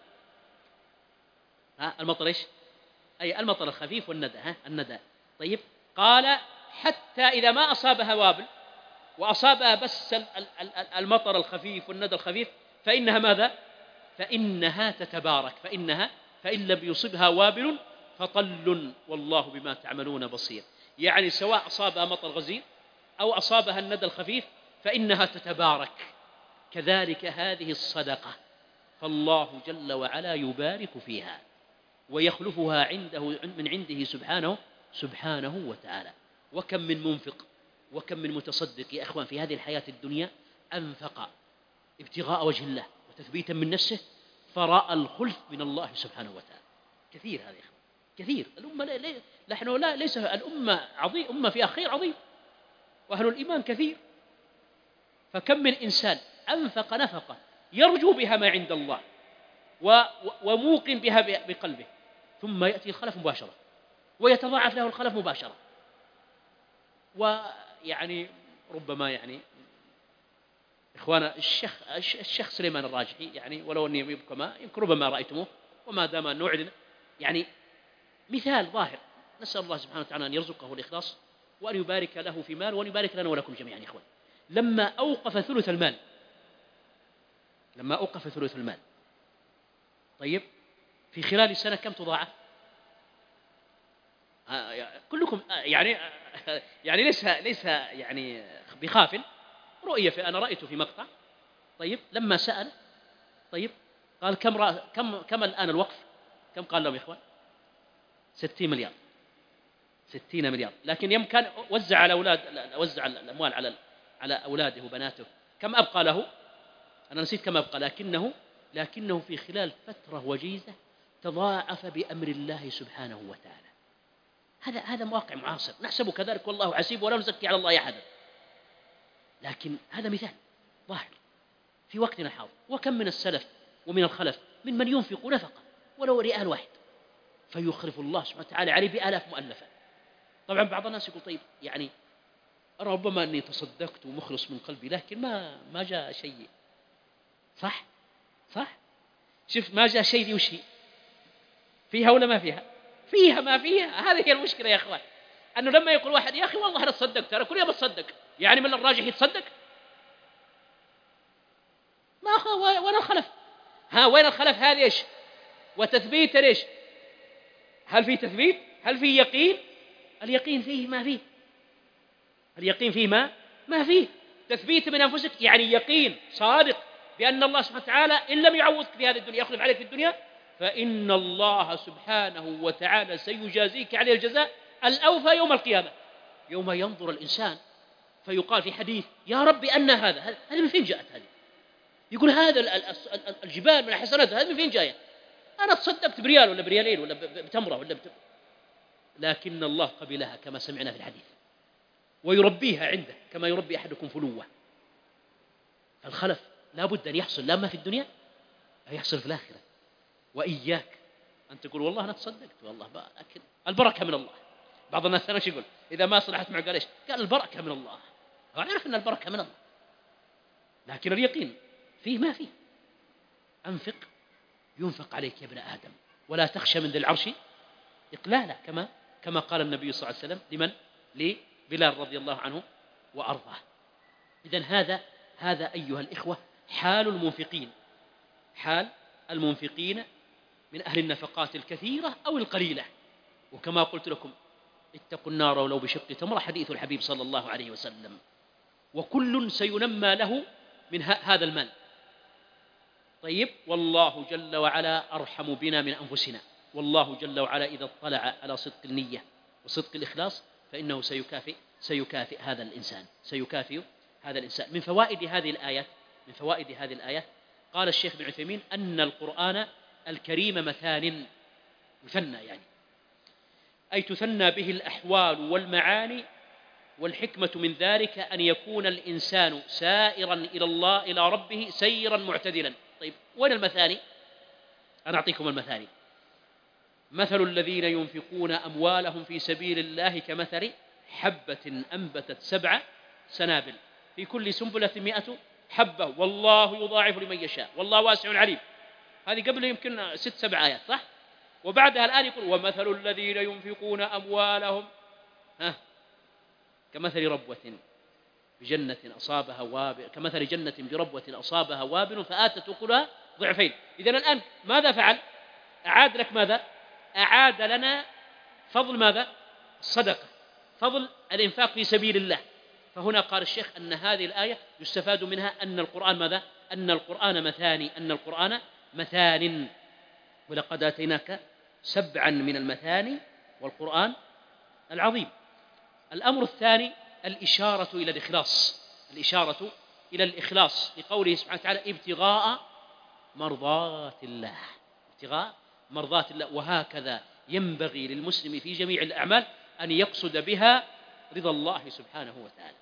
ها المطر إيش؟ أي المطر الخفيف والندى، ها الندى. طيب قال حتى إذا ما أصابها وابل وأصابها بس المطر الخفيف والندى الخفيف، فإنها ماذا؟ فإنها تتبارك، فإنها فإن لم يصبها وابل فطل والله بما تعملون بصير. يعني سواء أصابها مطر غزير أو أصابها الندى الخفيف فإنها تتبارك. كذلك هذه الصدقة، فالله جل وعلا يبارك فيها ويخلفها عنده من عنده سبحانه سبحانه وتعالى. وكم من منفق وكم من متصدق يا أخوان في هذه الحياة الدنيا أنفق ابتغاء وجه الله وتثبيتا من نفسه فرأى الخلف من الله سبحانه وتعالى. كثير هذا يا أخوان، كثير. الأمة لا لا نحن لا ليس الأمة عظيم، أمة فيها خير عظيم وأهل الإيمان كثير. فكم من إنسان أنفق نفقة يرجو بها ما عند الله وموقن بها بقلبه، ثم يأتي الخلف مباشرة ويتضاعف له الخلف مباشرة. ويعني ربما يعني إخوانا الشيخ الشيخ سليمان الراجحي، يعني ولو أني يبقى ما يمكن ربما رأيتموه، وما دام نوعد يعني مثال ظاهر. نسأل الله سبحانه وتعالى أن يرزقه الإخلاص وأن يبارك له في مال وأن يبارك لنا ولكم جميعا يا إخوان. لما أوقف ثلث المال لما أوقف ثلث المال طيب في خلال سنة كم تضاعف؟ كلكم يعني يعني ليس ليس يعني بخاف رؤية في أنا رأيته في مقطع. طيب لما سأل طيب قال كم رأ كم كم الآن الوقف؟ كم قال لهم يا إخوان؟ ستين مليار، ستين مليار. لكن يوم كان وزع على أولاد وزع الأموال على على أولاده وبناته كم أبقى له؟ أنا نسيت كم أبقى، لكنه لكنه في خلال فترة وجيزة تضاعف بأمر الله سبحانه وتعالى. هذا هذا واقع معاصر نحسب كذلك والله حسيب ولا نزكي على الله أحدا، لكن هذا مثال ظاهر في وقتنا الحاضر. وكم من السلف ومن الخلف ممن ينفق نفقة ولو ريال واحد فيخلف الله سبحانه وتعالى عليه بآلاف مؤلفة. طبعا بعض الناس يقول طيب يعني أنا ربما أني تصدقت ومخلص من قلبي لكن ما ما جاء شيء. صح صح، شوف ما جاء شيء دي وش هي؟ فيها ولا ما فيها؟ فيها ما فيها. هذه هي المشكلة يا أخوان، أنه لما يقول واحد يا أخي والله أنا تصدقت، أنا كل يوم أتصدق، يعني من الراجح يتصدق؟ ما هو وين الخلف؟ ها وين الخلف هذه إيش؟ وتثبيت ليش؟ هل في تثبيت؟ هل في يقين؟ اليقين فيه ما فيه، اليقين فيه ما ما فيه. تثبيت من أنفسك يعني يقين صادق بأن الله سبحانه وتعالى إن لم يعوضك في هذه الدنيا يخلف عليك في الدنيا، فإن الله سبحانه وتعالى سيجازيك عليه الجزاء الأوفى يوم القيامة، يوم ينظر الإنسان فيقال في حديث يا رب أن هذا هذا من فين جاءت هذه؟ يقول هذا الجبال من الحسنات هذا من فين جاية؟ أنا تصدقت بريال ولا بريالين ولا بتمرة ولا بت... لكن الله قبلها كما سمعنا في الحديث ويربيها عنده كما يربي أحدكم فلوة. فالخلف لا بد أن يحصل لا ما في الدنيا أن يحصل في الآخرة. وإياك أن تقول والله أنا تصدقت والله لكن البركة من الله. بعض الناس أنا يقول إذا ما صلحت معه قال إيش؟ قال البركة من الله. هو عارف أن البركة من الله لكن اليقين فيه ما فيه. أنفق ينفق عليك يا ابن آدم ولا تخشى من ذي العرش إقلالا كما كما قال النبي صلى الله عليه وسلم لمن؟ لبلال رضي الله عنه وأرضاه. إذن هذا هذا أيها الإخوة حال المنفقين، حال المنفقين من أهل النفقات الكثيرة أو القليلة. وكما قلت لكم اتقوا النار ولو بشق تمرة، حديث الحبيب صلى الله عليه وسلم. وكل سينمى له من هذا المال. طيب والله جل وعلا أرحم بنا من أنفسنا، والله جل وعلا إذا اطلع على صدق النية وصدق الإخلاص فإنه سيكافئ سيكافئ هذا الإنسان سيكافئ هذا الإنسان. من فوائد هذه الآيات من فوائد هذه الآيات قال الشيخ ابن عثيمين أن القرآن الكريم مثان، مثنى يعني أي تثنى به الأحوال والمعاني، والحكمة من ذلك أن يكون الإنسان سائرا إلى الله إلى ربه سيرا معتدلا. طيب وين المثاني؟ أنا أعطيكم المثاني. مثل الذين ينفقون أموالهم في سبيل الله كمثل حبة أنبتت سبع سنابل في كل سنبلة مئة حبة والله يضاعف لمن يشاء والله واسع عليم. هذه قبل يمكن ست سبع آيات صح؟ وبعدها الآن يقول ومثل الذين ينفقون أموالهم ها كمثل ربوة بجنة أصابها وابل كمثل جنة بربوة أصابها وابل فآتت أكلها ضعفين. إذن الآن ماذا فعل؟ أعاد لك ماذا؟ أعاد لنا فضل ماذا؟ الصدقة، فضل الإنفاق في سبيل الله. فهنا قال الشيخ أن هذه الآية يستفاد منها أن القرآن ماذا؟ أن القرآن مثاني أن القرآن مثان ولقد آتيناك سبعا من المثاني والقرآن العظيم. الأمر الثاني الإشارة إلى الإخلاص، الإشارة إلى الإخلاص لقوله سبحانه وتعالى ابتغاء مرضات الله، ابتغاء مرضات الله. وهكذا ينبغي للمسلم في جميع الأعمال أن يقصد بها رضا الله سبحانه وتعالى.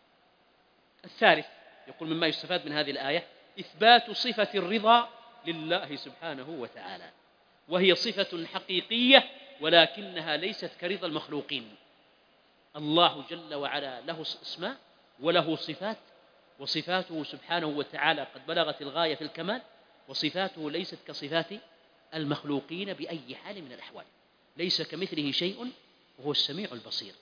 الثالث يقول مما يستفاد من هذه الآية إثبات صفة الرضا لله سبحانه وتعالى، وهي صفة حقيقية ولكنها ليست كرضا المخلوقين. الله جل وعلا له اسماء وله صفات، وصفاته سبحانه وتعالى قد بلغت الغاية في الكمال، وصفاته ليست كصفات المخلوقين بأي حال من الأحوال، ليس كمثله شيء وهو السميع البصير.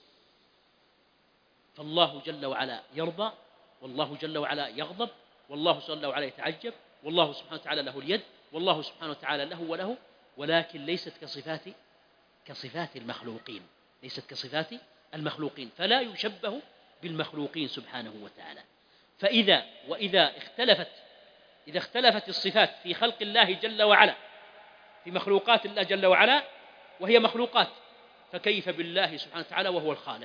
فالله جل وعلا يرضى، والله جل وعلا يغضب، والله جل وعلا يتعجب، والله سبحانه وتعالى له اليد، والله سبحانه وتعالى له وله، ولكن ليست كصفات كصفات المخلوقين، ليست كصفات المخلوقين، فلا يشبه بالمخلوقين سبحانه وتعالى. فإذا وإذا اختلفت إذا اختلفت الصفات في خلق الله جل وعلا في مخلوقات الله جل وعلا وهي مخلوقات، فكيف بالله سبحانه وتعالى وهو الخالق؟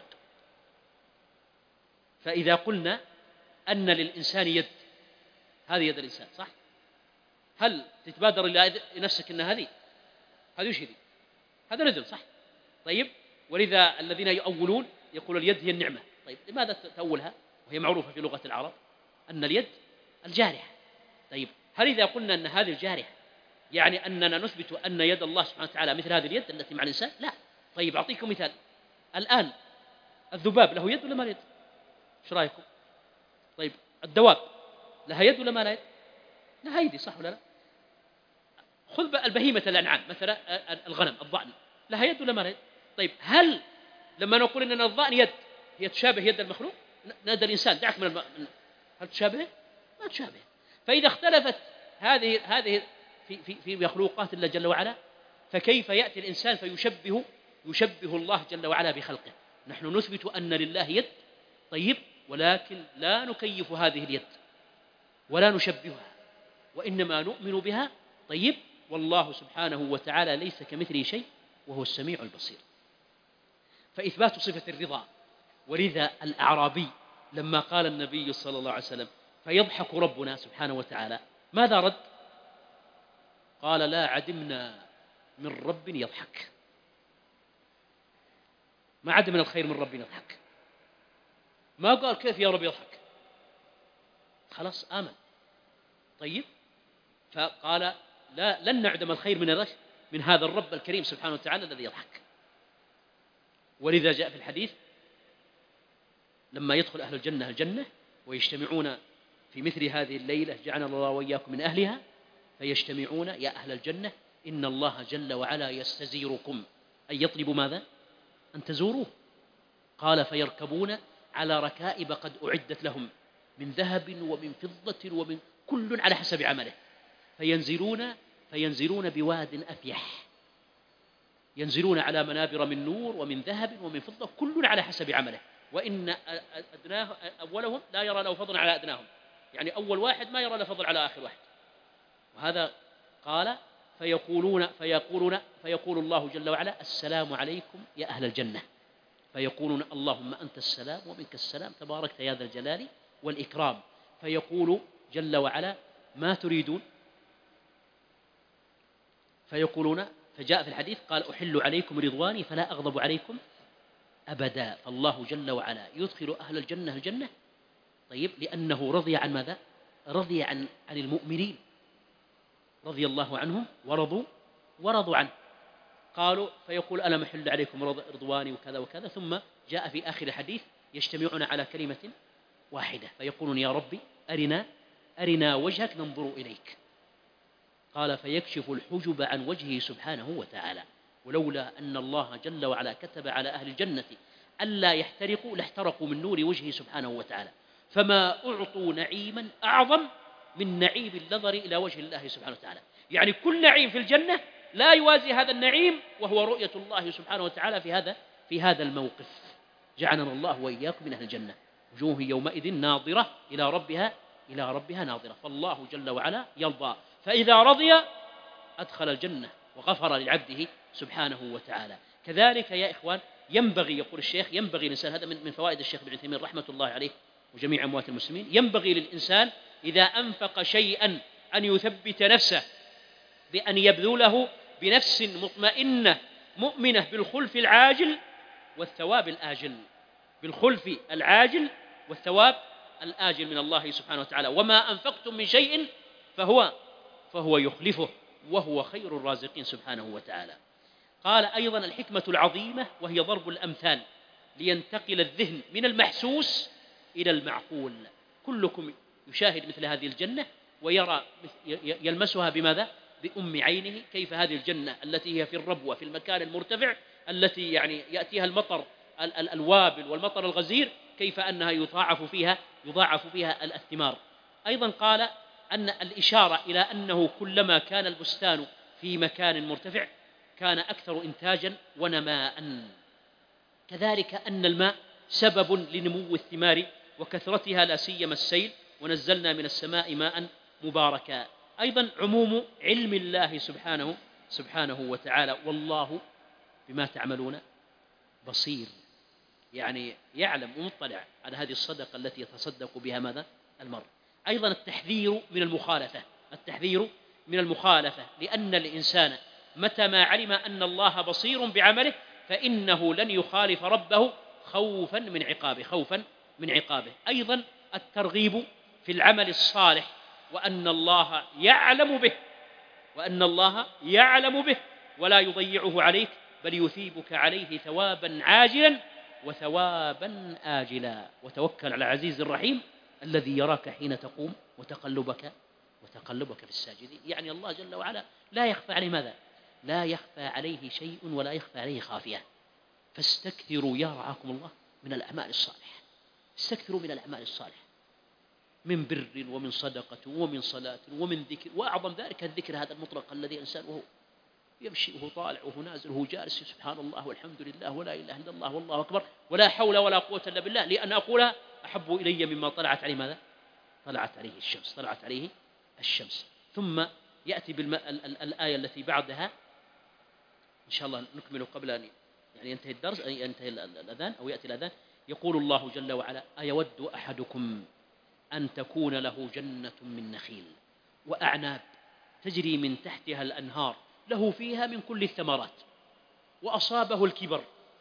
فإذا قلنا أن للإنسان يد، هذه يد الإنسان صح؟ هل تتبادر إلى نفسك أن هذه هذه وش هذه؟ هذا رجل صح؟ طيب ولذا الذين يؤولون يقول اليد هي النعمة. طيب لماذا تأولها وهي معروفة في لغة العرب أن اليد الجارحة؟ طيب هل إذا قلنا أن هذه الجارحة يعني أننا نثبت أن يد الله سبحانه وتعالى مثل هذه اليد التي مع الإنسان؟ لا. طيب أعطيكم مثال. الآن الذباب له يد ولا ما له يد؟ ايش رايكم؟ طيب الدواب لها يد ولا ما لها يد؟ لها يد، صح ولا لا؟ خذ البهيمة الأنعام مثلا الغنم الضأن، لها يد ولا ما لها يد؟ طيب هل لما نقول أن الضأن يد هي تشابه يد المخلوق؟ نادى الإنسان دعك من, الم... من هل تشابه؟ ما تشابه. فإذا اختلفت هذه هذه في في في مخلوقات الله جل وعلا، فكيف يأتي الإنسان فيشبه يشبه الله جل وعلا بخلقه؟ نحن نثبت أن لله يد، طيب، ولكن لا نكيف هذه اليد ولا نشبهها، وإنما نؤمن بها، طيب، والله سبحانه وتعالى ليس كمثله شيء وهو السميع البصير. فإثبات صفة الرضا. ولذا الأعرابي لما قال النبي صلى الله عليه وسلم فيضحك ربنا سبحانه وتعالى، ماذا رد؟ قال لا عدمنا من رب يضحك، ما عدم من الخير من رب يضحك. ما قال كيف يا رب يضحك، خلاص آمن. طيب، فقال لا لن نعدم الخير من من هذا الرب الكريم سبحانه وتعالى الذي يضحك. ولذا جاء في الحديث لما يدخل أهل الجنة الجنة ويجتمعون في مثل هذه الليلة جعلنا الله وإياكم من أهلها، فيجتمعون يا أهل الجنة إن الله جل وعلا يستزيركم، أي يطلب ماذا؟ أن تزوروه. قال فيركبون على ركائب قد أعدت لهم من ذهب ومن فضة ومن كل على حسب عمله، فينزلون فينزلون بواد أفيح، ينزلون على منابر من نور ومن ذهب ومن فضة كل على حسب عمله، وإن أدناه أولهم لا يرى له فضل على أدناهم، يعني أول واحد ما يرى له فضل على آخر واحد. وهذا قال فيقولون فيقولون فيقول الله جل وعلا السلام عليكم يا أهل الجنة، فيقولون اللهم أنت السلام ومنك السلام تباركت يا ذا الجلال والإكرام. فيقول جل وعلا ما تريدون؟ فيقولون فجاء في الحديث قال أحل عليكم رضواني فلا أغضب عليكم أبدا. فالله جل وعلا يدخل أهل الجنة الجنة، طيب، لأنه رضي عن ماذا؟ رضي عن عن المؤمنين، رضي الله عنهم ورضوا ورضوا عنه. قالوا فيقول أنا محل عليكم رضواني وكذا وكذا. ثم جاء في آخر الحديث يجتمعون على كلمة واحدة فيقولون يا ربي أرنا أرنا وجهك ننظر إليك. قال فيكشف الحجب عن وجهه سبحانه وتعالى، ولولا أن الله جل وعلا كتب على أهل الجنة ألا يحترقوا لاحترقوا من نور وجهه سبحانه وتعالى، فما أعطوا نعيما أعظم من نعيم النظر إلى وجه الله سبحانه وتعالى. يعني كل نعيم في الجنة لا يوازي هذا النعيم، وهو رؤية الله سبحانه وتعالى في هذا في هذا الموقف. جعلنا الله وإياكم من أهل الجنة، وجوه يومئذ ناظرة إلى ربها إلى ربها ناظرة. فالله جل وعلا يرضى، فإذا رضي أدخل الجنة وغفر لعبده سبحانه وتعالى. كذلك يا إخوان ينبغي، يقول الشيخ، ينبغي الإنسان، هذا من فوائد الشيخ ابن عثيمين رحمة الله عليه وجميع أموات المسلمين، ينبغي للإنسان إذا أنفق شيئا أن يثبت نفسه بأن يبذله بنفس مطمئنة مؤمنة بالخلف العاجل والثواب الآجل، بالخلف العاجل والثواب الآجل من الله سبحانه وتعالى. وما أنفقتم من شيء فهو فهو يخلفه وهو خير الرازقين سبحانه وتعالى. قال أيضا الحكمة العظيمة وهي ضرب الأمثال لينتقل الذهن من المحسوس إلى المعقول. كلكم يشاهد مثل هذه الجنة ويرى يلمسها بماذا؟ بأم عينه، كيف هذه الجنة التي هي في الربوة في المكان المرتفع التي يعني يأتيها المطر الوابل والمطر الغزير، كيف أنها يضاعف فيها يضاعف فيها الثمار. أيضا قال أن الإشارة إلى أنه كلما كان البستان في مكان مرتفع كان أكثر إنتاجا ونماء. كذلك أن الماء سبب لنمو الثمار وكثرتها، لا سيما السيل، ونزلنا من السماء ماء مباركا. أيضا عموم علم الله سبحانه سبحانه وتعالى، والله بما تعملون بصير، يعني يعلم ومطلع على هذه الصدقة التي يتصدق بها ماذا؟ المرء. أيضا التحذير من المخالفة، التحذير من المخالفة، لأن الإنسان متى ما علم أن الله بصير بعمله فإنه لن يخالف ربه خوفا من عقابه خوفا من عقابه. أيضا الترغيب في العمل الصالح، وأن الله يعلم به، وأن الله يعلم به ولا يضيعه عليك، بل يثيبك عليه ثوابا عاجلا وثوابا آجلا. وتوكل على العزيز الرحيم الذي يراك حين تقوم وتقلبك وتقلبك في الساجدين. يعني الله جل وعلا لا يخفى عليه ماذا؟ لا يخفى عليه شيء ولا يخفى عليه خافية. فاستكثروا يا رعاكم الله من الأعمال الصالحة، استكثروا من الأعمال الصالحة، من بر ومن صدقة ومن صلاة ومن ذكر، وأعظم ذلك الذكر هذا المطلق الذي إنسان وهو يمشي وهو طالع وهو نازل وهو جالس سبحان الله والحمد لله ولا إله إلا الله والله أكبر ولا حول ولا قوة إلا بالله، لأن أقولها أحب إلي مما طلعت عليه ماذا؟ طلعت عليه الشمس، طلعت عليه الشمس. ثم يأتي بالآية التي بعدها إن شاء الله نكمل قبل أن يعني ينتهي الدرس، أن ينتهي الأذان أو يأتي الأذان. يقول الله جل وعلا: أيود أحدكم أن تكون له جنة من نخيل وأعناب تجري من تحتها الأنهار له فيها من كل الثمرات وأصابه الكبر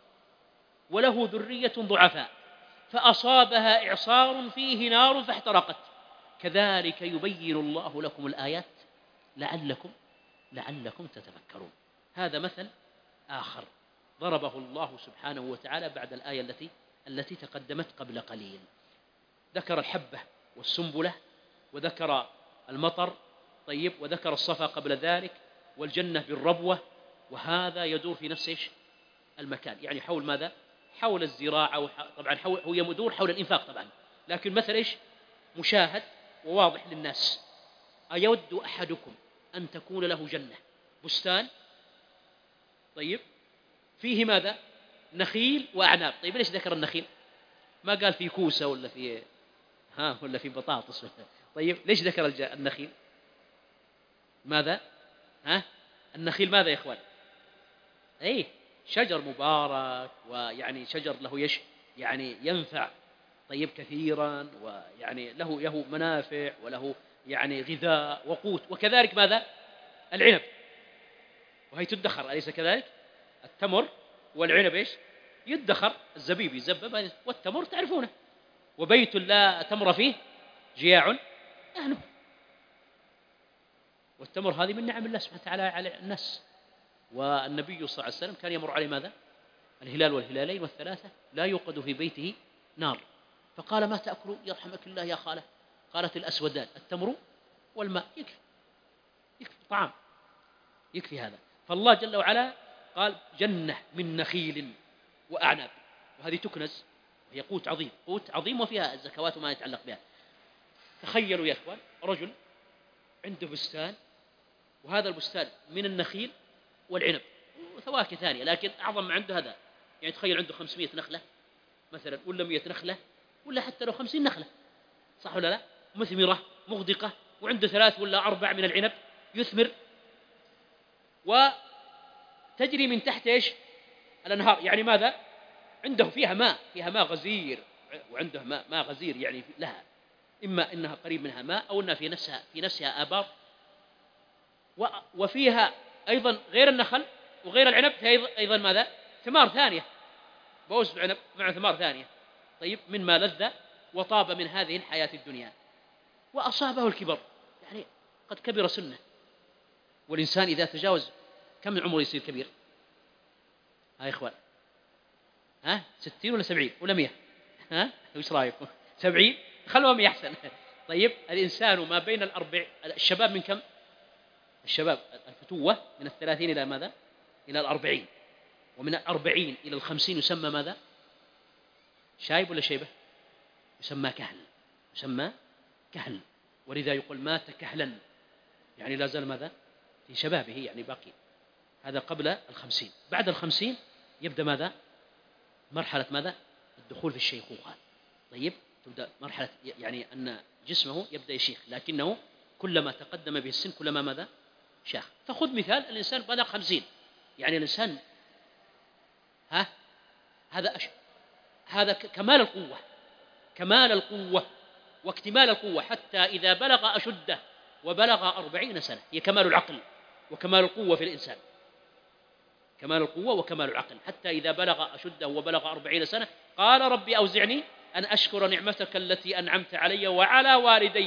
وله ذرية ضعفاء فأصابها إعصار فيه نار فاحترقت كذلك يبين الله لكم الآيات لعلكم لعلكم تتفكرون. هذا مثل آخر ضربه الله سبحانه وتعالى بعد الآية التي التي تقدمت قبل قليل. ذكر الحبة والسنبلة وذكر المطر، طيب، وذكر الصفا قبل ذلك، والجنة بالربوة، وهذا يدور في نفس إيش؟ المكان، يعني حول ماذا؟ حول الزراعة، طبعا حول هو يدور حول الإنفاق طبعا، لكن مثل إيش؟ مشاهد وواضح للناس. أيود أحدكم أن تكون له جنة، بستان، طيب، فيه ماذا؟ نخيل وأعناب. طيب ليش ذكر النخيل؟ ما قال في كوسة ولا في ها ولا في بطاطس؟ طيب ليش ذكر النخيل؟ ماذا؟ ها؟ النخيل ماذا يا إخوان؟ أي شجر مبارك، ويعني شجر له يش يعني ينفع طيب كثيرا، ويعني له له منافع وله يعني غذاء وقوت. وكذلك ماذا؟ العنب، وهي تدخر، أليس كذلك؟ التمر والعنب إيش؟ يدخر، الزبيب يزبب، والتمر تعرفونه، وبيت لا تمر فيه جياع أهله. والتمر هذه من نعم الله سبحانه وتعالى على الناس. والنبي صلى الله عليه وسلم كان يمر عليه ماذا؟ الهلال والهلالين والثلاثة لا يوقد في بيته نار، فقال: ما تأكل يرحمك الله يا خالة؟ قالت: الأسودان، التمر والماء، يكفي يكفي طعام، يكفي هذا. فالله جل وعلا قال: جنة من نخيل وأعناب، وهذه تكنز وهي قوت عظيم، قوت عظيم وفيها الزكوات وما يتعلق بها. تخيلوا يا أخوان رجل عنده بستان، وهذا البستان من النخيل والعنب وفواكه ثانية، لكن أعظم ما عنده هذا. يعني تخيل عنده خمسمائة نخلة مثلا، ولا مئة نخلة، ولا حتى لو خمسين نخلة، صح ولا لا؟ مثمرة مغدقة، وعنده ثلاث ولا أربع من العنب يثمر، وتجري من تحت إيش؟ الأنهار. يعني ماذا؟ عنده فيها ماء، فيها ماء غزير، وعنده ماء ماء غزير يعني لها، إما إنها قريب منها ماء أو إنها في نفسها في نفسها آبار، وفيها أيضا غير النخل وغير العنب أيضا ماذا؟ ثمار ثانية، بوز العنب مع ثمار ثانية، طيب، من ما لذ وطاب من هذه الحياة الدنيا. وأصابه الكبر، يعني قد كبر سنه. والإنسان إذا تجاوز كم من عمره يصير كبير؟ ها يا إخوان، ها ستين ولا سبعين ولا مئة؟ ها وش رأيكم؟ سبعين؟ خلوها مئة أحسن. طيب، الإنسان ما بين الأربع، الشباب من كم؟ الشباب الفتوة من الثلاثين إلى ماذا؟ إلى الأربعين. ومن الأربعين إلى الخمسين يسمى ماذا؟ شايب ولا شيبة؟ يسمى كهل، يسمى كهل. ولذا يقول مات كهلا، يعني لا زال ماذا؟ في شبابه، يعني باقي. هذا قبل الخمسين. بعد الخمسين يبدأ ماذا؟ مرحلة ماذا؟ الدخول في الشيخوخة. طيب، تبدأ مرحلة يعني أن جسمه يبدأ يشيخ، لكنه كلما تقدم به السن كلما ماذا؟ شاخ. فخذ مثال الإنسان بلغ خمسين، يعني الإنسان ها هذا أش... هذا كمال القوة، كمال القوة واكتمال القوة، حتى إذا بلغ أشده وبلغ أربعين سنة، هي كمال العقل وكمال القوة في الإنسان، كمال القوة وكمال العقل، حتى إذا بلغ أشده وبلغ أربعين سنة قال: ربي أوزعني أن أشكر نعمتك التي أنعمت علي وعلى والدي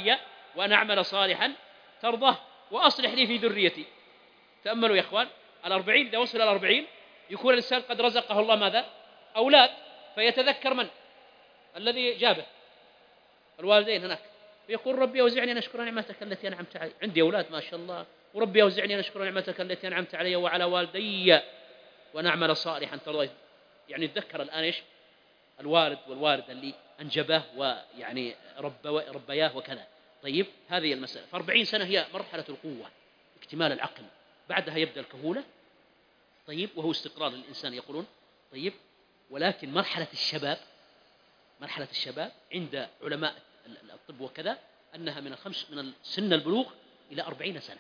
وأن أعمل صالحا ترضاه وأصلح لي في ذريتي. تأملوا يا إخوان، الأربعين إذا وصل الأربعين يكون الإنسان قد رزقه الله ماذا؟ أولاد، فيتذكر من؟ الذي جابه، الوالدين هناك، فيقول ربي أوزعني أن أشكر نعمتك التي أنعمت علي. عندي أولاد ما شاء الله، وربي أوزعني أن أشكر نعمتك التي أنعمت علي وعلى والدي وأن أعمل صالحا ترضاه. يعني تذكر الآن إيش؟ الوالد والوالدة اللي أنجباه ويعني ربياه وكذا. طيب، هذه المسألة. فأربعين سنة هي مرحلة القوة، اكتمال العقل، بعدها يبدأ الكهولة. طيب، وهو استقرار للإنسان يقولون. طيب، ولكن مرحلة الشباب، مرحلة الشباب عند علماء الطب وكذا أنها من الخمس من سن البلوغ إلى أربعين سنة،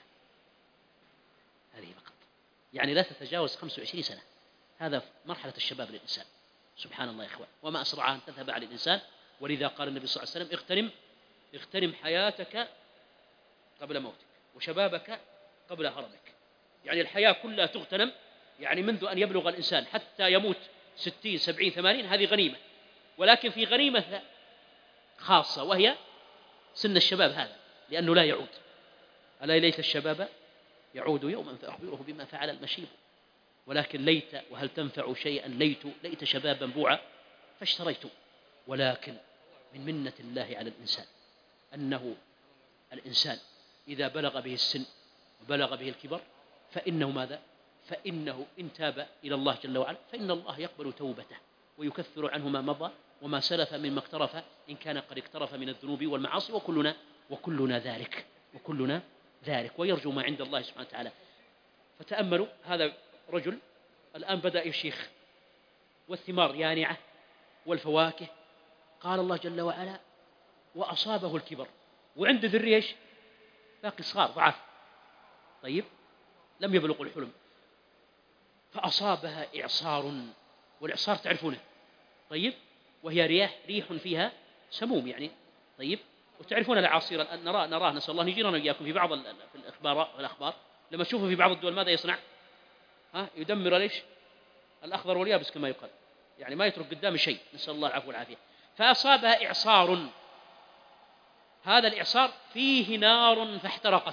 هذه فقط، يعني لا تتجاوز خمس وعشرين سنة. هذا مرحلة الشباب للإنسان. سبحان الله يا إخوان، وما أسرع أن تذهب على الإنسان. ولذا قال النبي صلى الله عليه وسلم: اغتنم اغتنم حياتك قبل موتك وشبابك قبل هرمك. يعني الحياة كلها تغتنم، يعني منذ أن يبلغ الإنسان حتى يموت ستين سبعين ثمانين، هذه غنيمة. ولكن في غنيمة خاصة وهي سن الشباب هذا، لأنه لا يعود. ألا ليت الشباب يعود يوما فأخبره بما فعل المشيب، ولكن ليت وهل تنفع شيئا ليت ليت شبابا بوعا فاشتريت. ولكن من منة الله على الإنسان أنه الإنسان إذا بلغ به السن وبلغ به الكبر فإنه ماذا؟ فإنه إن تاب إلى الله جل وعلا فإن الله يقبل توبته ويكثر عنه ما مضى وما سلف مما اقترف، إن كان قد اقترف من الذنوب والمعاصي، وكلنا وكلنا ذلك وكلنا ذلك ويرجو ما عند الله سبحانه وتعالى. فتأملوا، هذا رجل الآن بدأ يشيخ والثمار يانعة والفواكه، قال الله جل وعلا: وأصابه الكبر وعند ذرية باقي صغار ضعاف. طيب، لم يبلغوا الحلم، فأصابها إعصار، والإعصار تعرفونه. طيب، وهي رياح ريح فيها سموم يعني. طيب، وتعرفون الأعاصير الآن نرى نراه نسأل الله نجينا وإياكم في بعض في الأخبار والأخبار لما تشوفوا في بعض الدول ماذا يصنع؟ ها، يدمر ليش الأخضر واليابس كما يقال، يعني ما يترك قدام شيء، نسأل الله العفو والعافية. فأصابها إعصار، هذا الإعصار فيه نار فاحترقت.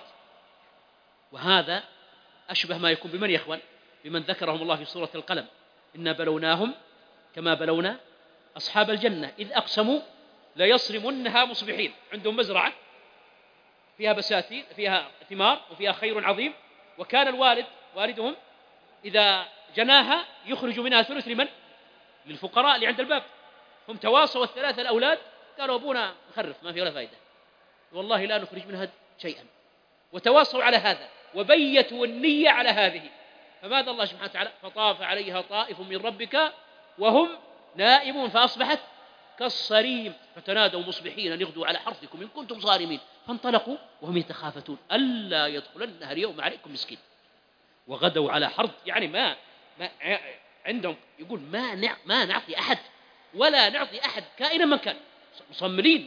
وهذا أشبه ما يكون بمن يا إخوان؟ بمن ذكرهم الله في سورة القلم: إنا بلوناهم كما بلونا أصحاب الجنة إذ أقسموا ليصرمنها مصبحين. عندهم مزرعة فيها بساتين، فيها ثمار وفيها خير عظيم، وكان الوالد والدهم إذا جناها يخرج منها ثلث لمن؟ للفقراء اللي عند الباب. هم تواصوا الثلاثة الأولاد، قالوا أبونا نخرف ما في ولا فائدة، والله لا نخرج منها شيئا، وتواصوا على هذا وبيتوا النية على هذه. فماذا الله سبحانه وتعالى؟ فطاف عليها طائف من ربك وهم نائمون فأصبحت كالصريم فتنادوا مصبحين أن يغدوا على حرثكم إن كنتم صارمين فانطلقوا وهم يتخافتون ألا يدخلنها اليوم عليكم مسكين. وغدوا على حرث، يعني ما, ما عندهم يقول ما نع ما نعطي أحد ولا نعطي أحد كائنا من كان، مصملين.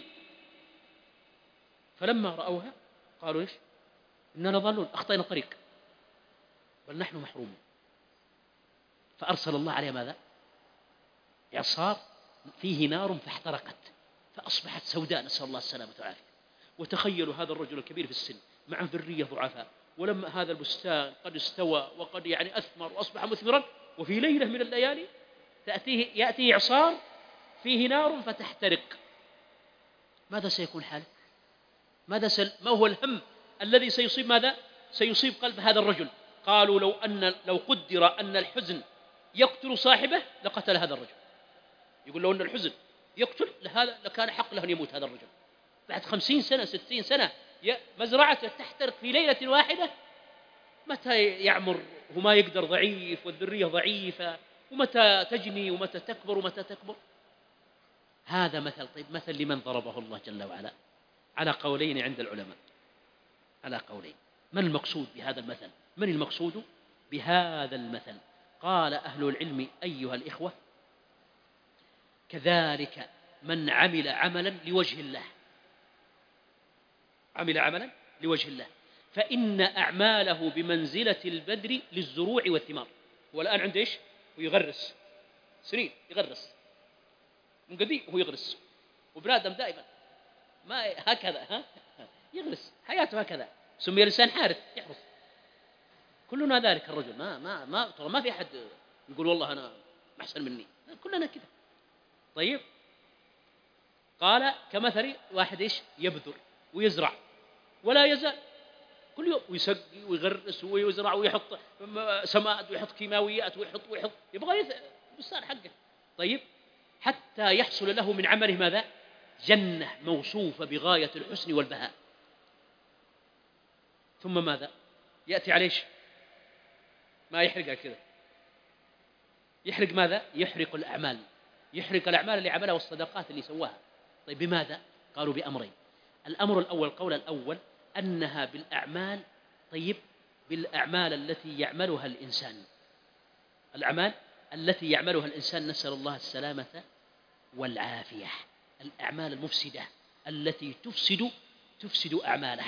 فلما رأوها قالوا إيش؟ إننا ضالون، أخطأنا الطريق، بل نحن محرومون. فأرسل الله عليها ماذا؟ إعصار فيه نار فاحترقت فأصبحت سوداء، نسأل الله السلامة والعافية. وتخيلوا هذا الرجل الكبير في السن مع ذرية ضعفاء، ولما هذا البستان قد استوى وقد يعني أثمر وأصبح مثمرا، وفي ليلة من الليالي تأتيه يأتي إعصار فيه نار فتحترق. ماذا سيكون حاله؟ ماذا سل... ما هو الهم الذي سيصيب ماذا؟ سيصيب قلب هذا الرجل؟ قالوا لو أن لو قدر أن الحزن يقتل صاحبه لقتل هذا الرجل. يقول لو أن الحزن يقتل لهذا لكان حق له أن يموت هذا الرجل. بعد خمسين سنة ستين سنة مزرعته تحترق في ليلة واحدة، متى يعمر وما يقدر ضعيف والذرية ضعيفة، ومتى تجني ومتى تكبر ومتى تكبر. هذا مثل. طيب، مثل لمن ضربه الله جل وعلا؟ على قولين عند العلماء، على قولين. من المقصود بهذا المثل؟ من المقصود بهذا المثل؟ قال أهل العلم أيها الإخوة: كذلك من عمل عملا لوجه الله، عمل عملا لوجه الله فإن أعماله بمنزلة البدر للزروع والثمار. والآن عنده إيش؟ ويغرس سنين، يغرس من قديم وهو يغرس، وابن آدم دائما ما هكذا، ها يغرس حياته هكذا، سمي الإنسان حارث يحرث. كلنا ذلك الرجل، ما ما ما ترى ما في أحد يقول والله أنا أحسن مني، كلنا كذا. طيب، قال كمثل واحد إيش يبذر ويزرع ولا يزال كل يوم ويسقي ويغرس ويزرع ويحط سماد ويحط كيماويات ويحط ويحط يبغى بستان حقه. طيب، حتى يحصل له من عمله ماذا؟ جنة موصوفة بغاية الحسن والبهاء. ثم ماذا؟ يأتي عليه ما يحرق كذا، يحرق ماذا؟ يحرق الأعمال، يحرق الأعمال اللي عملها والصدقات اللي سواها. طيب بماذا؟ قالوا بأمرين. الأمر الأول، القول الأول أنها بالأعمال. طيب، بالأعمال التي يعملها الإنسان، الأعمال التي يعملها الإنسان، نسأل الله السلامة والعافية، الأعمال المفسدة التي تفسد تفسد أعماله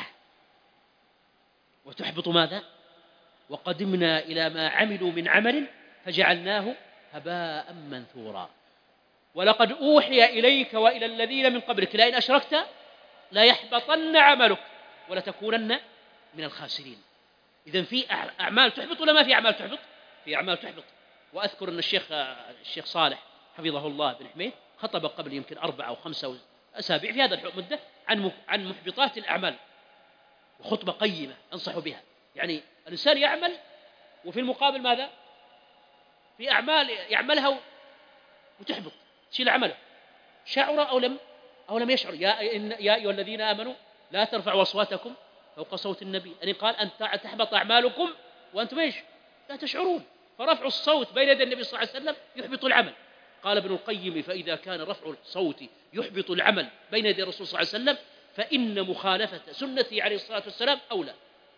وتحبط ماذا؟ وقدمنا إلى ما عملوا من عمل فجعلناه هباء منثورا. ولقد أوحي إليك وإلى الذين من قبلك لئن أشركت لا يحبطن عملك ولتكونن من الخاسرين. إذن في أعمال تحبط ولا ما في أعمال تحبط؟ في أعمال تحبط. وأذكر أن الشيخ الشيخ صالح حفظه الله بن حميد خطب قبل يمكن أربعة أو خمسة أسابيع في هذا المدة عن عن محبطات الأعمال، وخطبة قيمة أنصح بها. يعني الإنسان يعمل وفي المقابل ماذا؟ في أعمال يعملها وتحبط، تشيل عمله، شعر أو لم أو لم يشعر. يا إن يا أيها الذين آمنوا لا ترفعوا أصواتكم فوق صوت النبي، يعني قال أن تحبط أعمالكم وأنتم إيش؟ لا تشعرون. فرفع الصوت بين يدي النبي صلى الله عليه وسلم يحبط العمل. قال ابن القيم: فإذا كان رفع الصوت يحبط العمل بين يدي الرسول صلى الله عليه وسلم فإن مخالفة سنته عليه الصلاة والسلام أولى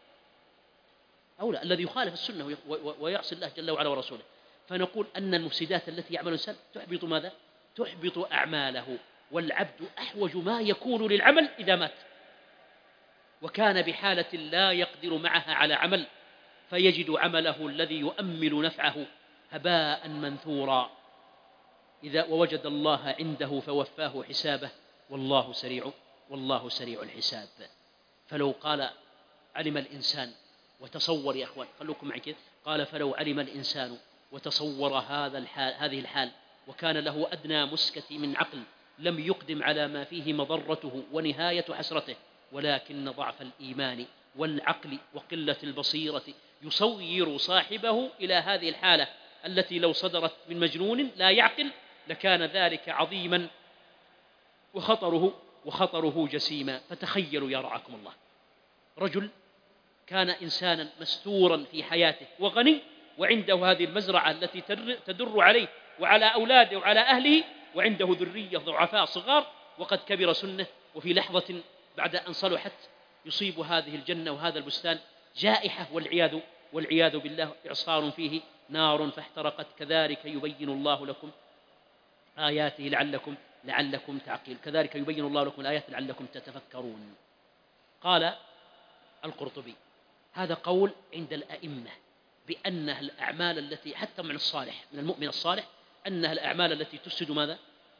أولى الذي يخالف السنة ويعصي الله جل وعلا ورسوله. فنقول أن المفسدات التي يعمل الإنسان تحبط ماذا؟ تحبط أعماله. والعبد أحوج ما يكون للعمل إذا مات وكان بحالة لا يقدر معها على عمل، فيجد عمله الذي يؤمل نفعه هباء منثورا إذا ووجد الله عنده فوفاه حسابه والله سريع والله سريع الحساب. فلو قال علم الإنسان وتصور، يا أخوان خلوكم معي كده، قال فلو علم الإنسان وتصور هذا الحال هذه الحال وكان له أدنى مسكة من عقل لم يقدم على ما فيه مضرته ونهاية حسرته، ولكن ضعف الإيمان والعقل وقلة البصيرة يصير صاحبه إلى هذه الحالة التي لو صدرت من مجنون لا يعقل لكان ذلك عظيما وخطره وخطره جسيما. فتخيلوا يا رعاكم الله، رجل كان إنسانا مستورا في حياته وغني وعنده هذه المزرعة التي تدر عليه وعلى أولاده وعلى أهله، وعنده ذرية ضعفاء صغار، وقد كبر سنه، وفي لحظة بعد أن صلحت يصيب هذه الجنة وهذا البستان جائحة والعياذ والعياذ بالله، إعصار فيه نار فاحترقت. كذلك يبين الله لكم آياته لعلكم لعلكم تعقلون، كذلك يبين الله لكم الآيات لعلكم تتفكرون. قال القرطبي: هذا قول عند الأئمة بأنها الأعمال التي حتى من الصالح من المؤمن الصالح أنها الأعمال التي تفسد ماذا؟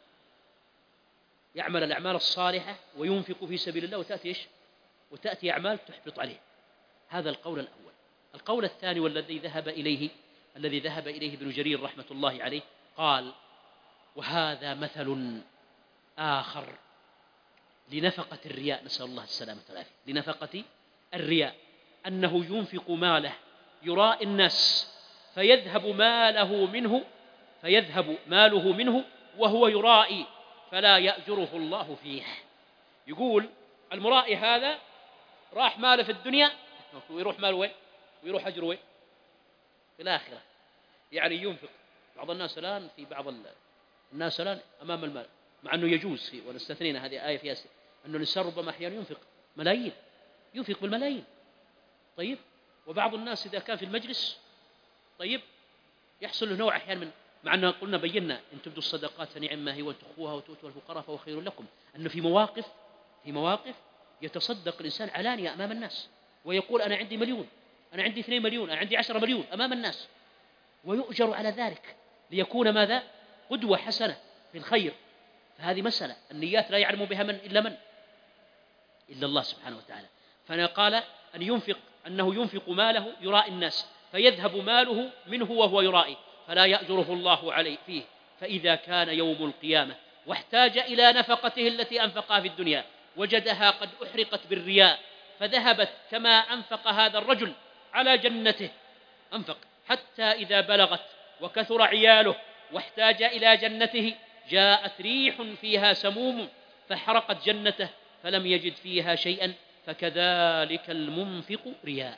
يعمل الأعمال الصالحة وينفق في سبيل الله وتأتي إيش؟ وتأتي أعمال تحبط عليه. هذا القول الأول. القول الثاني والذي ذهب إليه الذي ذهب إليه ابن جرير رحمة الله عليه قال: وهذا مثل آخر لنفقة الرياء، نسأل الله السلامة والعافية، لنفقة الرياء، أنه ينفق ماله يراء الناس فيذهب ماله منه فيذهب ماله منه وهو يرائي فلا يأجره الله فيه. يقول المرائي هذا راح ماله في الدنيا ويروح ماله وين؟ ويروح أجره وين؟ في الآخرة. يعني ينفق. بعض الناس الآن في بعض الناس الآن أمام المال، مع أنه يجوز في ونستثنينا هذه آية فيها أنه الإنسان ربما أحيانا ينفق ملايين، ينفق بالملايين. طيب، وبعض الناس إذا كان في المجلس طيب يحصل له نوع أحيانا من، مع أننا قلنا بينا إن تبدوا الصدقات فنعم ما هي وتخفوها وتؤتوا الفقراء فهو خير لكم، أنه في مواقف في مواقف يتصدق الإنسان علانية أمام الناس ويقول أنا عندي مليون، أنا عندي اثنين مليون، أنا عندي عشرة مليون أمام الناس، ويؤجر على ذلك ليكون ماذا؟ قدوة حسنة في الخير. فهذه مسألة النيات لا يعلم بها من إلا من إلا الله سبحانه وتعالى. فقال أن ينفق أنه ينفق ماله يرائي الناس، فيذهب ماله منه وهو يرائي، فلا يأجره الله عليه فيه. فإذا كان يوم القيامة واحتاج إلى نفقته التي أنفقها في الدنيا وجدها قد أحرقت بالرياء، فذهبت كما أنفق هذا الرجل على جنته، أنفق حتى إذا بلغت وكثر عياله واحتاج إلى جنته جاءت ريح فيها سموم فحرقت جنته فلم يجد فيها شيئا، فكذلك المنفق رياء،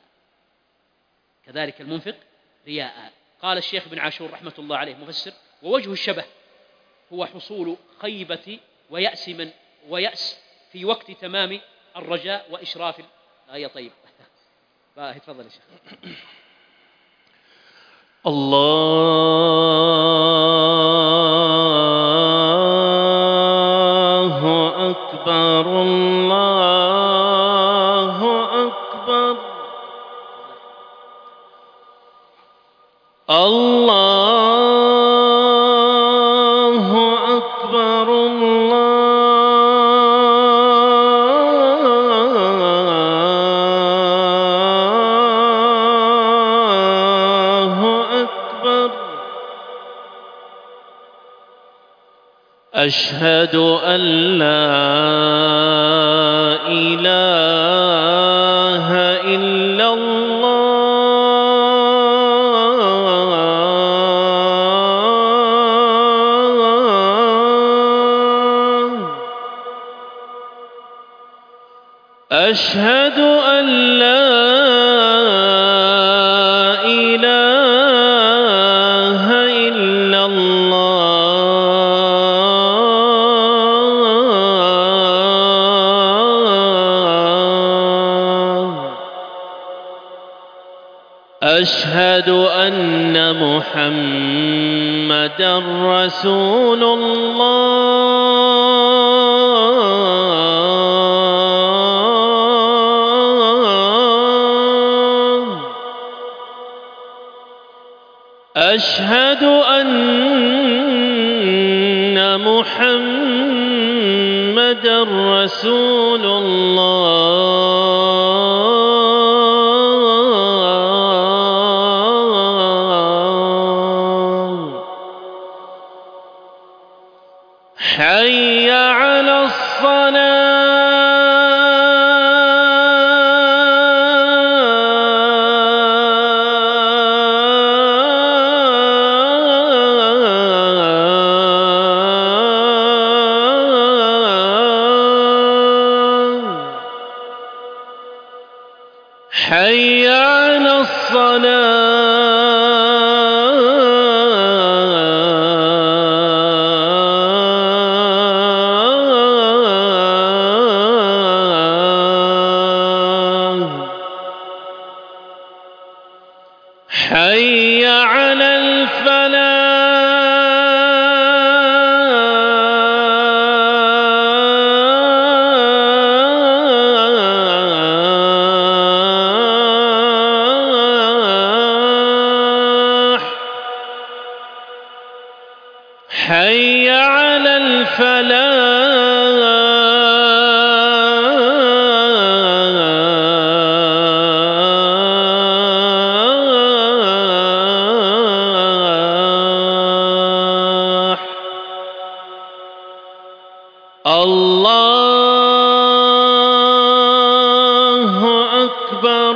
كذلك المنفق رياء. قال الشيخ ابن عاشور رحمة الله عليه مفسر: ووجه الشبه هو حصول خيبة ويأس من ويأس في وقت تمام الرجاء وإشراف الآية. طيب تفضل يا شيخ. الله أكبر الله أكبر الله أكبر الله أكبر. أشهد أن لا إله إلا الله. أشهد أن لا إله إلا الله. أشهد أن محمدًا رسول الله. أشهد أن محمدًا رسول الله. حي على الصلاة. حي على الصلاة. حي على الفلاح. حي على الفلاح. الله أكبر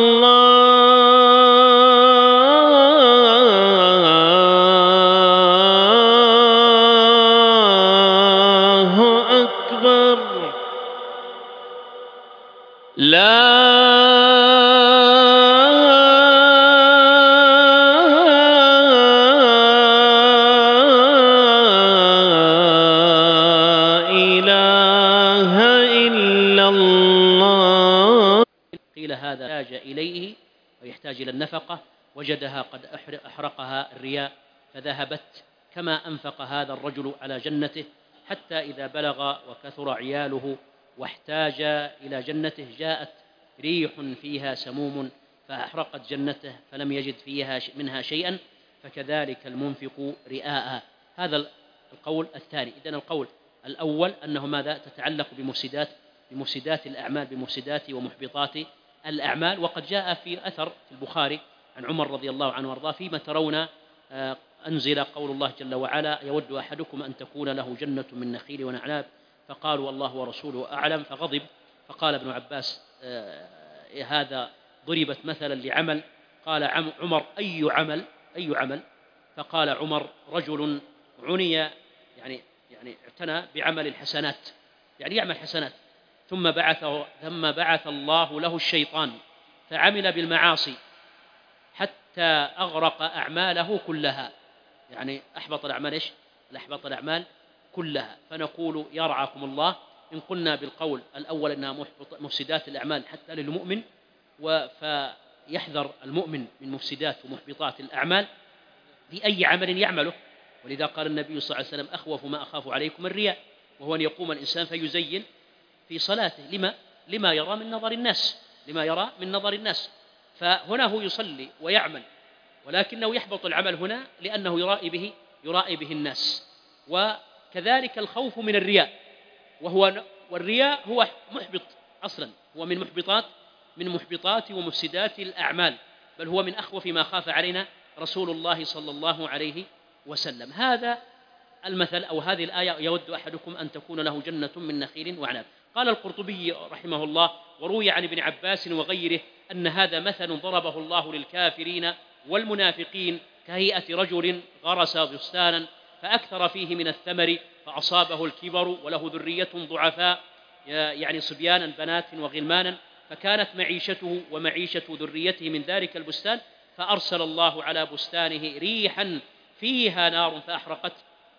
الله أكبر. لا إله إلا الله. قيل هذا يحتاج إليه ويحتاج إلى النفقة، وجدها قد أحرقها الرياء، فذهبت كما أنفق هذا الرجل على جنته، حتى إذا بلغ وكثر عياله واحتاج إلى جنته جاءت ريح فيها سموم فأحرقت جنته فلم يجد فيها منها شيئا، فكذلك المنفق رئاء. هذا القول الثاني. إذن القول الأول أنه ماذا؟ تتعلق بمفسدات بمفسدات الأعمال بمفسدات ومحبطات الأعمال. وقد جاء في أثر في البخاري عن عمر رضي الله عنه وارضاه فيما ترون أنزل قول الله جل وعلا: يود أحدكم أن تكون له جنة من نخيل ونعناب، فقالوا الله ورسوله أعلم، فغضب. فقال ابن عباس: هذا ضربت مثلا لعمل. قال عمر: أي عمل أي عمل؟ فقال عمر: رجل عني يعني يعني اعتنى بعمل الحسنات، يعني يعمل حسنات، ثم بعثه ثم بعث الله له الشيطان فعمل بالمعاصي حتى أغرق أعماله كلها، يعني أحبط الأعمال إيش؟ أحبط الأعمال كلها. فنقول يا رعاكم الله، إن قلنا بالقول الأول أنها مفسدات الأعمال حتى للمؤمن، فيحذر المؤمن من مفسدات ومحبطات الأعمال في أي عمل يعمله. ولذا قال النبي صلى الله عليه وسلم: أخوف ما أخاف عليكم الرياء، وهو أن يقوم الإنسان فيزين في صلاته لما لما يرى من نظر الناس لما يرى من نظر الناس فهنا هو يصلي ويعمل، ولكنه يحبط العمل هنا لأنه يرائي به يرائي به الناس. وكذلك الخوف من الرياء، وهو والرياء هو محبط أصلا، هو من محبطات من محبطات ومفسدات الأعمال، بل هو من أخوف ما خاف علينا رسول الله صلى الله عليه وسلم. هذا المثل أو هذه الآية: يود أحدكم أن تكون له جنة من نخيل وعناب. قال القرطبي رحمه الله: وروي عن ابن عباس وغيره أن هذا مثل ضربه الله للكافرين والمنافقين كهيئة رجل غرس بستانا فأكثر فيه من الثمر فأصابه الكبر وله ذرية ضعفاء، يعني صبيانا بنات وغلمانا، فكانت معيشته ومعيشة ذريته من ذلك البستان، فأرسل الله على بستانه ريحا فيها نار فأحرقت،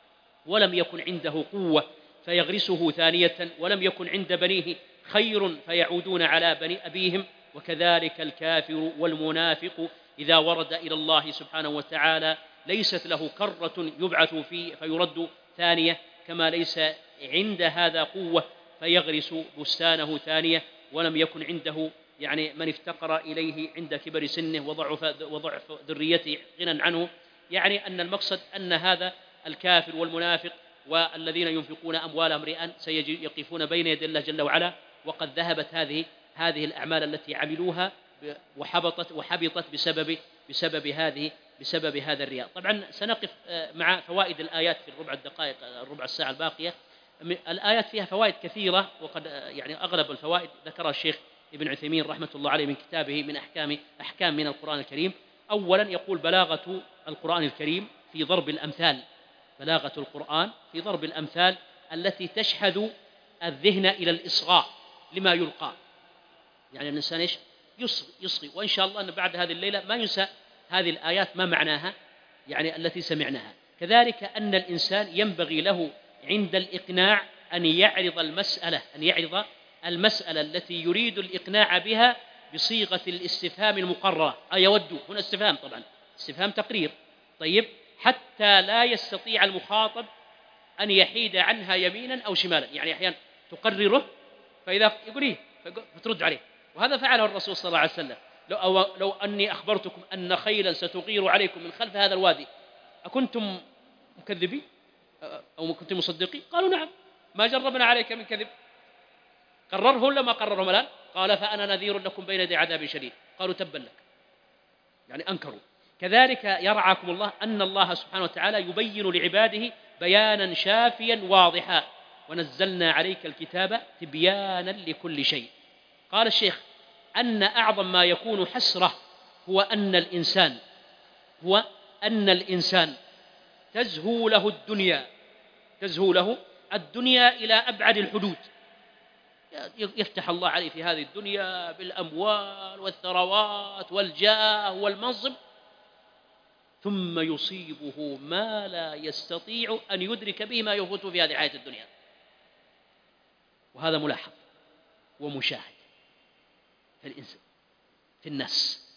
ولم يكن عنده قوة فيغرسه ثانية، ولم يكن عند بنيه خير فيعودون على بني أبيهم. وكذلك الكافر والمنافق إذا ورد إلى الله سبحانه وتعالى ليست له كرة يبعث فيه فيرد ثانية، كما ليس عند هذا قوة فيغرس بستانه ثانية، ولم يكن عنده يعني من افتقر إليه عند كبر سنه وضعف, وضعف ذريته غنى عنه. يعني أن المقصد أن هذا الكافر والمنافق والذين ينفقون أموالهم رئا سيقفون بين يدي الله جل وعلا، وقد ذهبت هذه هذه الأعمال التي عملوها وحبطت وحبطت بسبب بسبب هذه بسبب هذا الرياء. طبعا سنقف مع فوائد الآيات في الربع الدقائق الربع الساعة الباقية. الآيات فيها فوائد كثيرة، وقد يعني أغلب الفوائد ذكرها الشيخ ابن عثيمين رحمة الله عليه من كتابه من أحكام أحكام من القرآن الكريم. أولا يقول: بلاغة القرآن الكريم في ضرب الأمثال، بلاغة القرآن في ضرب الأمثال التي تشحذ الذهن إلى الإصغاء لما يلقى، يعني الإنسان إيش يصغي, يصغي وإن شاء الله أن بعد هذه الليلة ما ينسى هذه الآيات ما معناها يعني التي سمعناها. كذلك أن الإنسان ينبغي له عند الإقناع أن يعرض المسألة أن يعرض المسألة التي يريد الإقناع بها بصيغة الاستفهام المقررة. أيود هنا استفهام، طبعا استفهام تقرير، طيب، حتى لا يستطيع المخاطب أن يحيد عنها يمينا أو شمالا، يعني أحيانا تقرره فإذا يقول إيه فترد عليه. وهذا فعله الرسول صلى الله عليه وسلم: لو, أو لو أني أخبرتكم أن خيلا ستغير عليكم من خلف هذا الوادي أكنتم مكذبين أو كنتم مصدقين؟ قالوا: نعم، ما جربنا عليك من كذب. قرره ولا ما قررهم الآن؟ قال: فأنا نذير لكم بين يدي عذاب شديد. قالوا: تبا لك، يعني أنكروا. كذلك يرعاكم الله أن الله سبحانه وتعالى يبين لعباده بيانا شافيا واضحا: ونزلنا عليك الكتاب تبيانا لكل شيء. قال الشيخ: أن أعظم ما يكون حسرة هو أن الإنسان هو أن الإنسان تزهو له الدنيا تزهو له الدنيا إلى أبعد الحدود، يفتح الله عليه في هذه الدنيا بالأموال والثروات والجاه والمنصب، ثم يصيبه ما لا يستطيع أن يدرك به ما يفوت في هذه الحياة الدنيا. وهذا ملاحظ ومشاهد في الإنسان في الناس.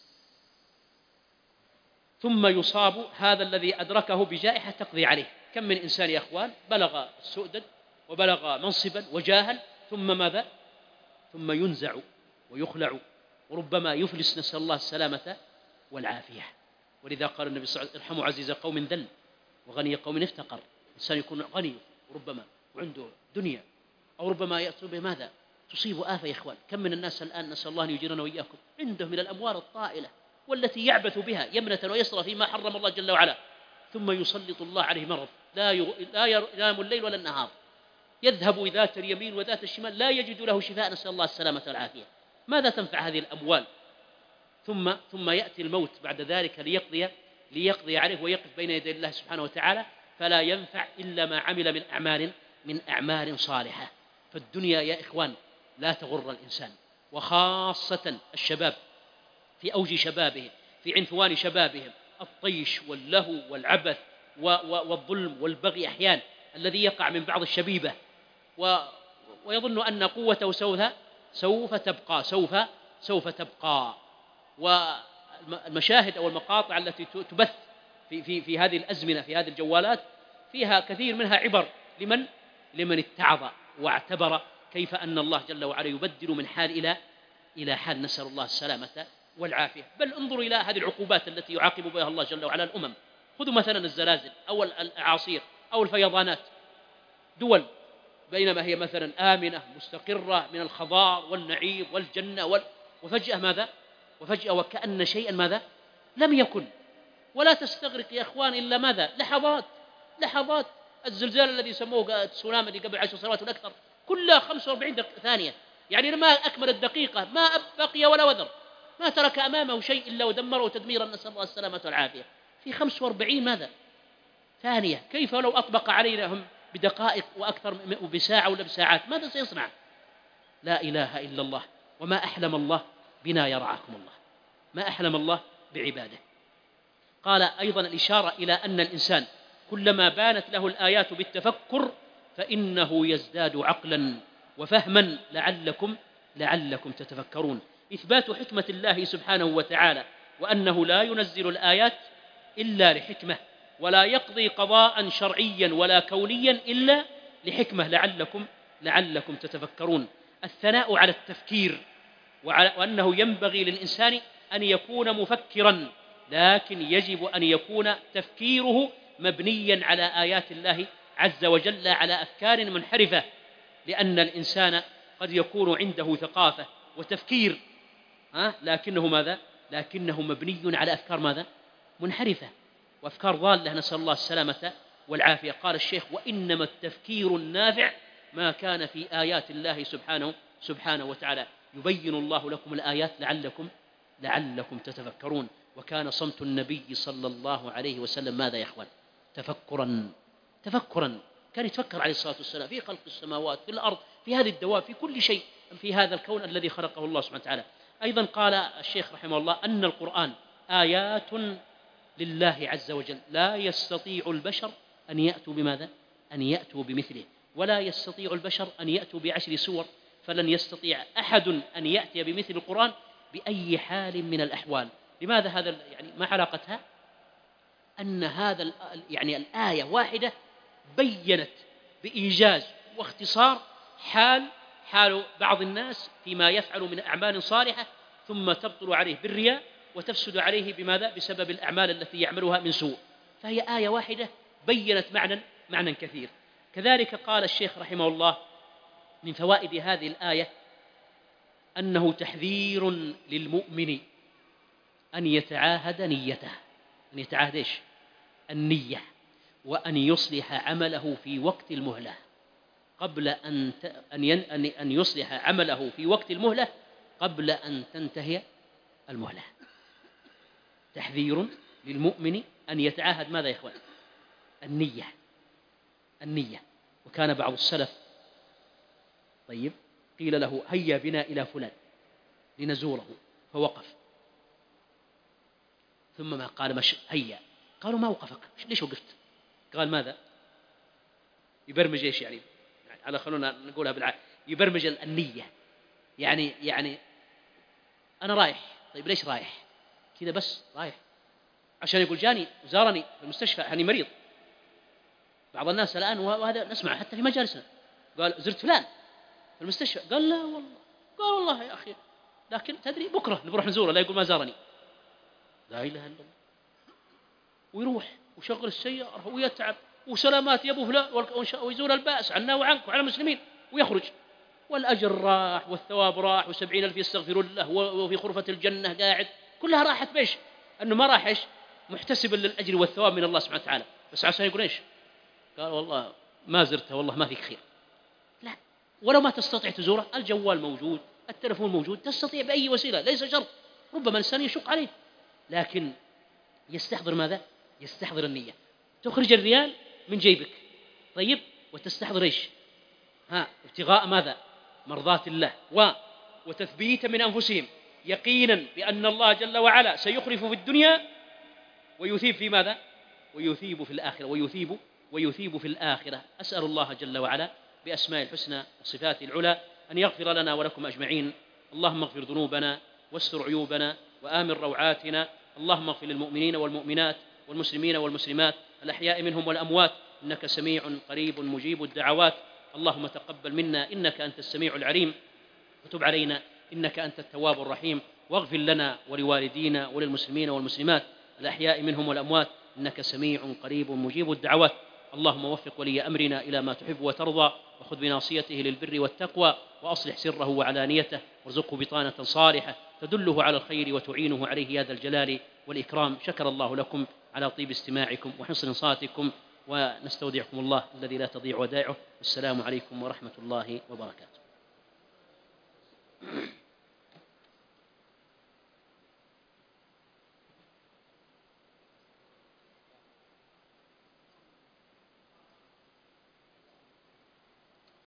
ثم يصاب هذا الذي أدركه بجائحة تقضي عليه. كم من إنسان يا أخوان بلغ السؤدد وبلغ منصبا وجاها، ثم ماذا؟ ثم ينزع ويخلع، وربما يفلس، نسأل الله السلامة والعافية. ولذا قال النبي صلى الله عليه وسلم: ارحموا عزيز قوم ذل وغني قوم افتقر. الإنسان يكون غني وربما وعنده دنيا، أو ربما يأتي بماذا؟ تصيب آفة يا إخوان. كم من الناس الآن نسأل الله أن يجيرنا وإياكم عنده من الأموال الطائلة والتي يعبث بها يمنة ويسرى فيما حرم الله جل وعلا، ثم يسلط الله عليه مرض لا لا ينام الليل ولا النهار، يذهب ذات اليمين وذات الشمال لا يجد له شفاء، نسأل الله السلامة والعافية. ماذا تنفع هذه الأموال؟ ثم ثم يأتي الموت بعد ذلك ليقضي ليقضي عليه ويقف بين يدي الله سبحانه وتعالى، فلا ينفع إلا ما عمل من أعمال من أعمال صالحة. فالدنيا يا إخوان لا تغر الإنسان، وخاصة الشباب في أوج شبابهم، في عنفوان شبابهم، الطيش واللهو والعبث والظلم والبغي أحيان الذي يقع من بعض الشبيبة، و ويظن أن قوته سوف سوف تبقى سوف سوف تبقى. والمشاهد أو المقاطع التي تبث في في في هذه الأزمنة في هذه الجوالات فيها كثير منها عبر لمن لمن اتعظ واعتبر كيف أن الله جل وعلا يبدل من حال إلى إلى حال، نسأل الله السلامة والعافية. بل انظروا إلى هذه العقوبات التي يعاقب بها الله جل وعلا الأمم. خذوا مثلا الزلازل أو الأعاصير أو الفيضانات، دول بينما هي مثلا آمنة مستقرة من الخضار والنعيم والجنة وال... وفجأة ماذا؟ وفجأة وكأن شيئا ماذا؟ لم يكن. ولا تستغرق يا أخوان إلا ماذا؟ لحظات لحظات. الزلزال الذي سموه التسونامي قبل عشر سنوات والأكثر كلها خمسة وأربعين ثانية، يعني ما أكمل الدقيقة ما بقي ولا وذر، ما ترك أمامه شيء إلا ودمره تدميرا، نسأل الله السلامة والعافية. في خمسة وأربعين ماذا؟ ثانية. كيف لو أطبق علينا هم بدقائق وأكثر بساعة ولا بساعات ماذا سيصنع؟ لا إله إلا الله. وما أحلم الله بنا يرعاكم الله، ما أحلم الله بعباده. قال أيضا الإشارة إلى أن الإنسان كلما بانت له الآيات بالتفكر فإنه يزداد عقلا وفهما لعلكم لعلكم تتفكرون. إثبات حكمة الله سبحانه وتعالى، وأنه لا ينزل الآيات إلا لحكمة، ولا يقضي قضاء شرعيا ولا كونيا إلا لحكمة لعلكم لعلكم تتفكرون. الثناء على التفكير، وأنه ينبغي للإنسان أن يكون مفكرا، لكن يجب أن يكون تفكيره مبنيا على آيات الله عز وجل على أفكار منحرفة، لأن الإنسان قد يكون عنده ثقافة وتفكير ها لكنه ماذا؟ لكنه مبني على أفكار ماذا؟ منحرفة وأفكار ضالة، نسأل الله السلامة والعافية. قال الشيخ: وإنما التفكير النافع ما كان في آيات الله سبحانه سبحانه وتعالى، يبين الله لكم الآيات لعلكم لعلكم تتفكرون. وكان صمت النبي صلى الله عليه وسلم ماذا يا أخوان؟ تفكرا تفكرا كان يتفكر عليه الصلاة والسلام في خلق السماوات في الأرض في هذه الدواب في كل شيء في هذا الكون الذي خلقه الله سبحانه وتعالى. أيضا قال الشيخ رحمه الله أن القرآن آيات لله عز وجل، لا يستطيع البشر أن يأتوا بماذا؟ أن يأتوا بمثله، ولا يستطيع البشر أن يأتوا بعشر سور، فلن يستطيع أحد أن يأتي بمثل القرآن بأي حال من الأحوال. لماذا هذا؟ يعني ما علاقتها؟ أن هذا يعني الآية واحدة بيّنت بإيجاز واختصار حال حال بعض الناس فيما يفعل من أعمال صالحة، ثم تبطل عليه بالرياء وتفسد عليه بماذا؟ بسبب الأعمال التي يعملها من سوء. فهي آية واحدة بيّنت معنى معنى كثير. كذلك قال الشيخ رحمه الله من فوائد هذه الآية أنه تحذير للمؤمن أن يتعاهد نيته، أن يتعاهد إيش؟ النية، وأن يصلح عمله في وقت المهلة قبل أن أن أن يصلح عمله في وقت المهلة قبل أن تنتهي المهلة. تحذير للمؤمن أن يتعاهد ماذا يا إخوان؟ النية النية. وكان بعض السلف طيب قيل له: هيا بنا إلى فلان لنزوره، فوقف، ثم ما قال مش هيا، قالوا: ما وقفك، ليش وقفت؟ قال: ماذا؟ يبرمج ايش يعني؟ على خلونا نقولها بالعقل، يبرمج النية، يعني يعني أنا رايح. طيب ليش رايح؟ كذا بس رايح عشان يقول جاني زارني في المستشفى يعني مريض. بعض الناس الآن وهذا نسمع حتى في مجالسنا، قال: زرت فلان في المستشفى، قال: لا والله، قال: والله يا أخي، لكن تدري بكرة نروح نزوره، لا يقول ما زارني. لا إله إلا الله. ويروح وشغل السيارة ويتعب وسلامات يا أبو فلان ويزول البأس عنا وعنك وعلى المسلمين، ويخرج والأجر راح والثواب راح وسبعين ألف يستغفرون له وفي غرفة الجنة قاعد، كلها راحت بيش؟ أنه ما راح إيش محتسبا للأجر والثواب من الله سبحانه وتعالى، بس عشان يقول إيش؟ قال والله ما زرته، والله ما فيك خير. لا، ولو ما تستطيع تزوره الجوال موجود، التلفون موجود، تستطيع بأي وسيلة، ليس شرط. ربما الإنسان يشق عليه، لكن يستحضر ماذا؟ يستحضر النية. تخرج الريال من جيبك، طيب، وتستحضر إيش؟ ها، ابتغاء ماذا؟ مرضات الله، و وتثبيتا من أنفسهم يقينا بأن الله جل وعلا سيخلف في الدنيا ويثيب في ماذا؟ ويثيب في الآخرة، ويثيب ويثيب في الآخرة. أسأل الله جل وعلا بأسماء الحسنى وصفاته العلى أن يغفر لنا ولكم أجمعين. اللهم اغفر ذنوبنا واستر عيوبنا وآمن روعاتنا. اللهم اغفر للمؤمنين والمؤمنات والمسلمين والمسلمات الأحياء منهم والأموات، إنك سميع قريب مجيب الدعوات. اللهم تقبل منا إنك أنت السميع العليم، وتب علينا إنك أنت التواب الرحيم، واغفر لنا ولوالدينا وللمسلمين والمسلمات الأحياء منهم والأموات، إنك سميع قريب مجيب الدعوات. اللهم وفق ولي أمرنا إلى ما تحب وترضى، وخذ بناصيته للبر والتقوى، وأصلح سره وعلانيته، وارزقه بطانة صالحة تدله على الخير وتعينه عليه يا ذا الجلال والإكرام. شكر الله لكم على طيب استماعكم وحسن انصاتكم، ونستودعكم الله الذي لا تضيع ودائعه. السلام عليكم ورحمة الله وبركاته.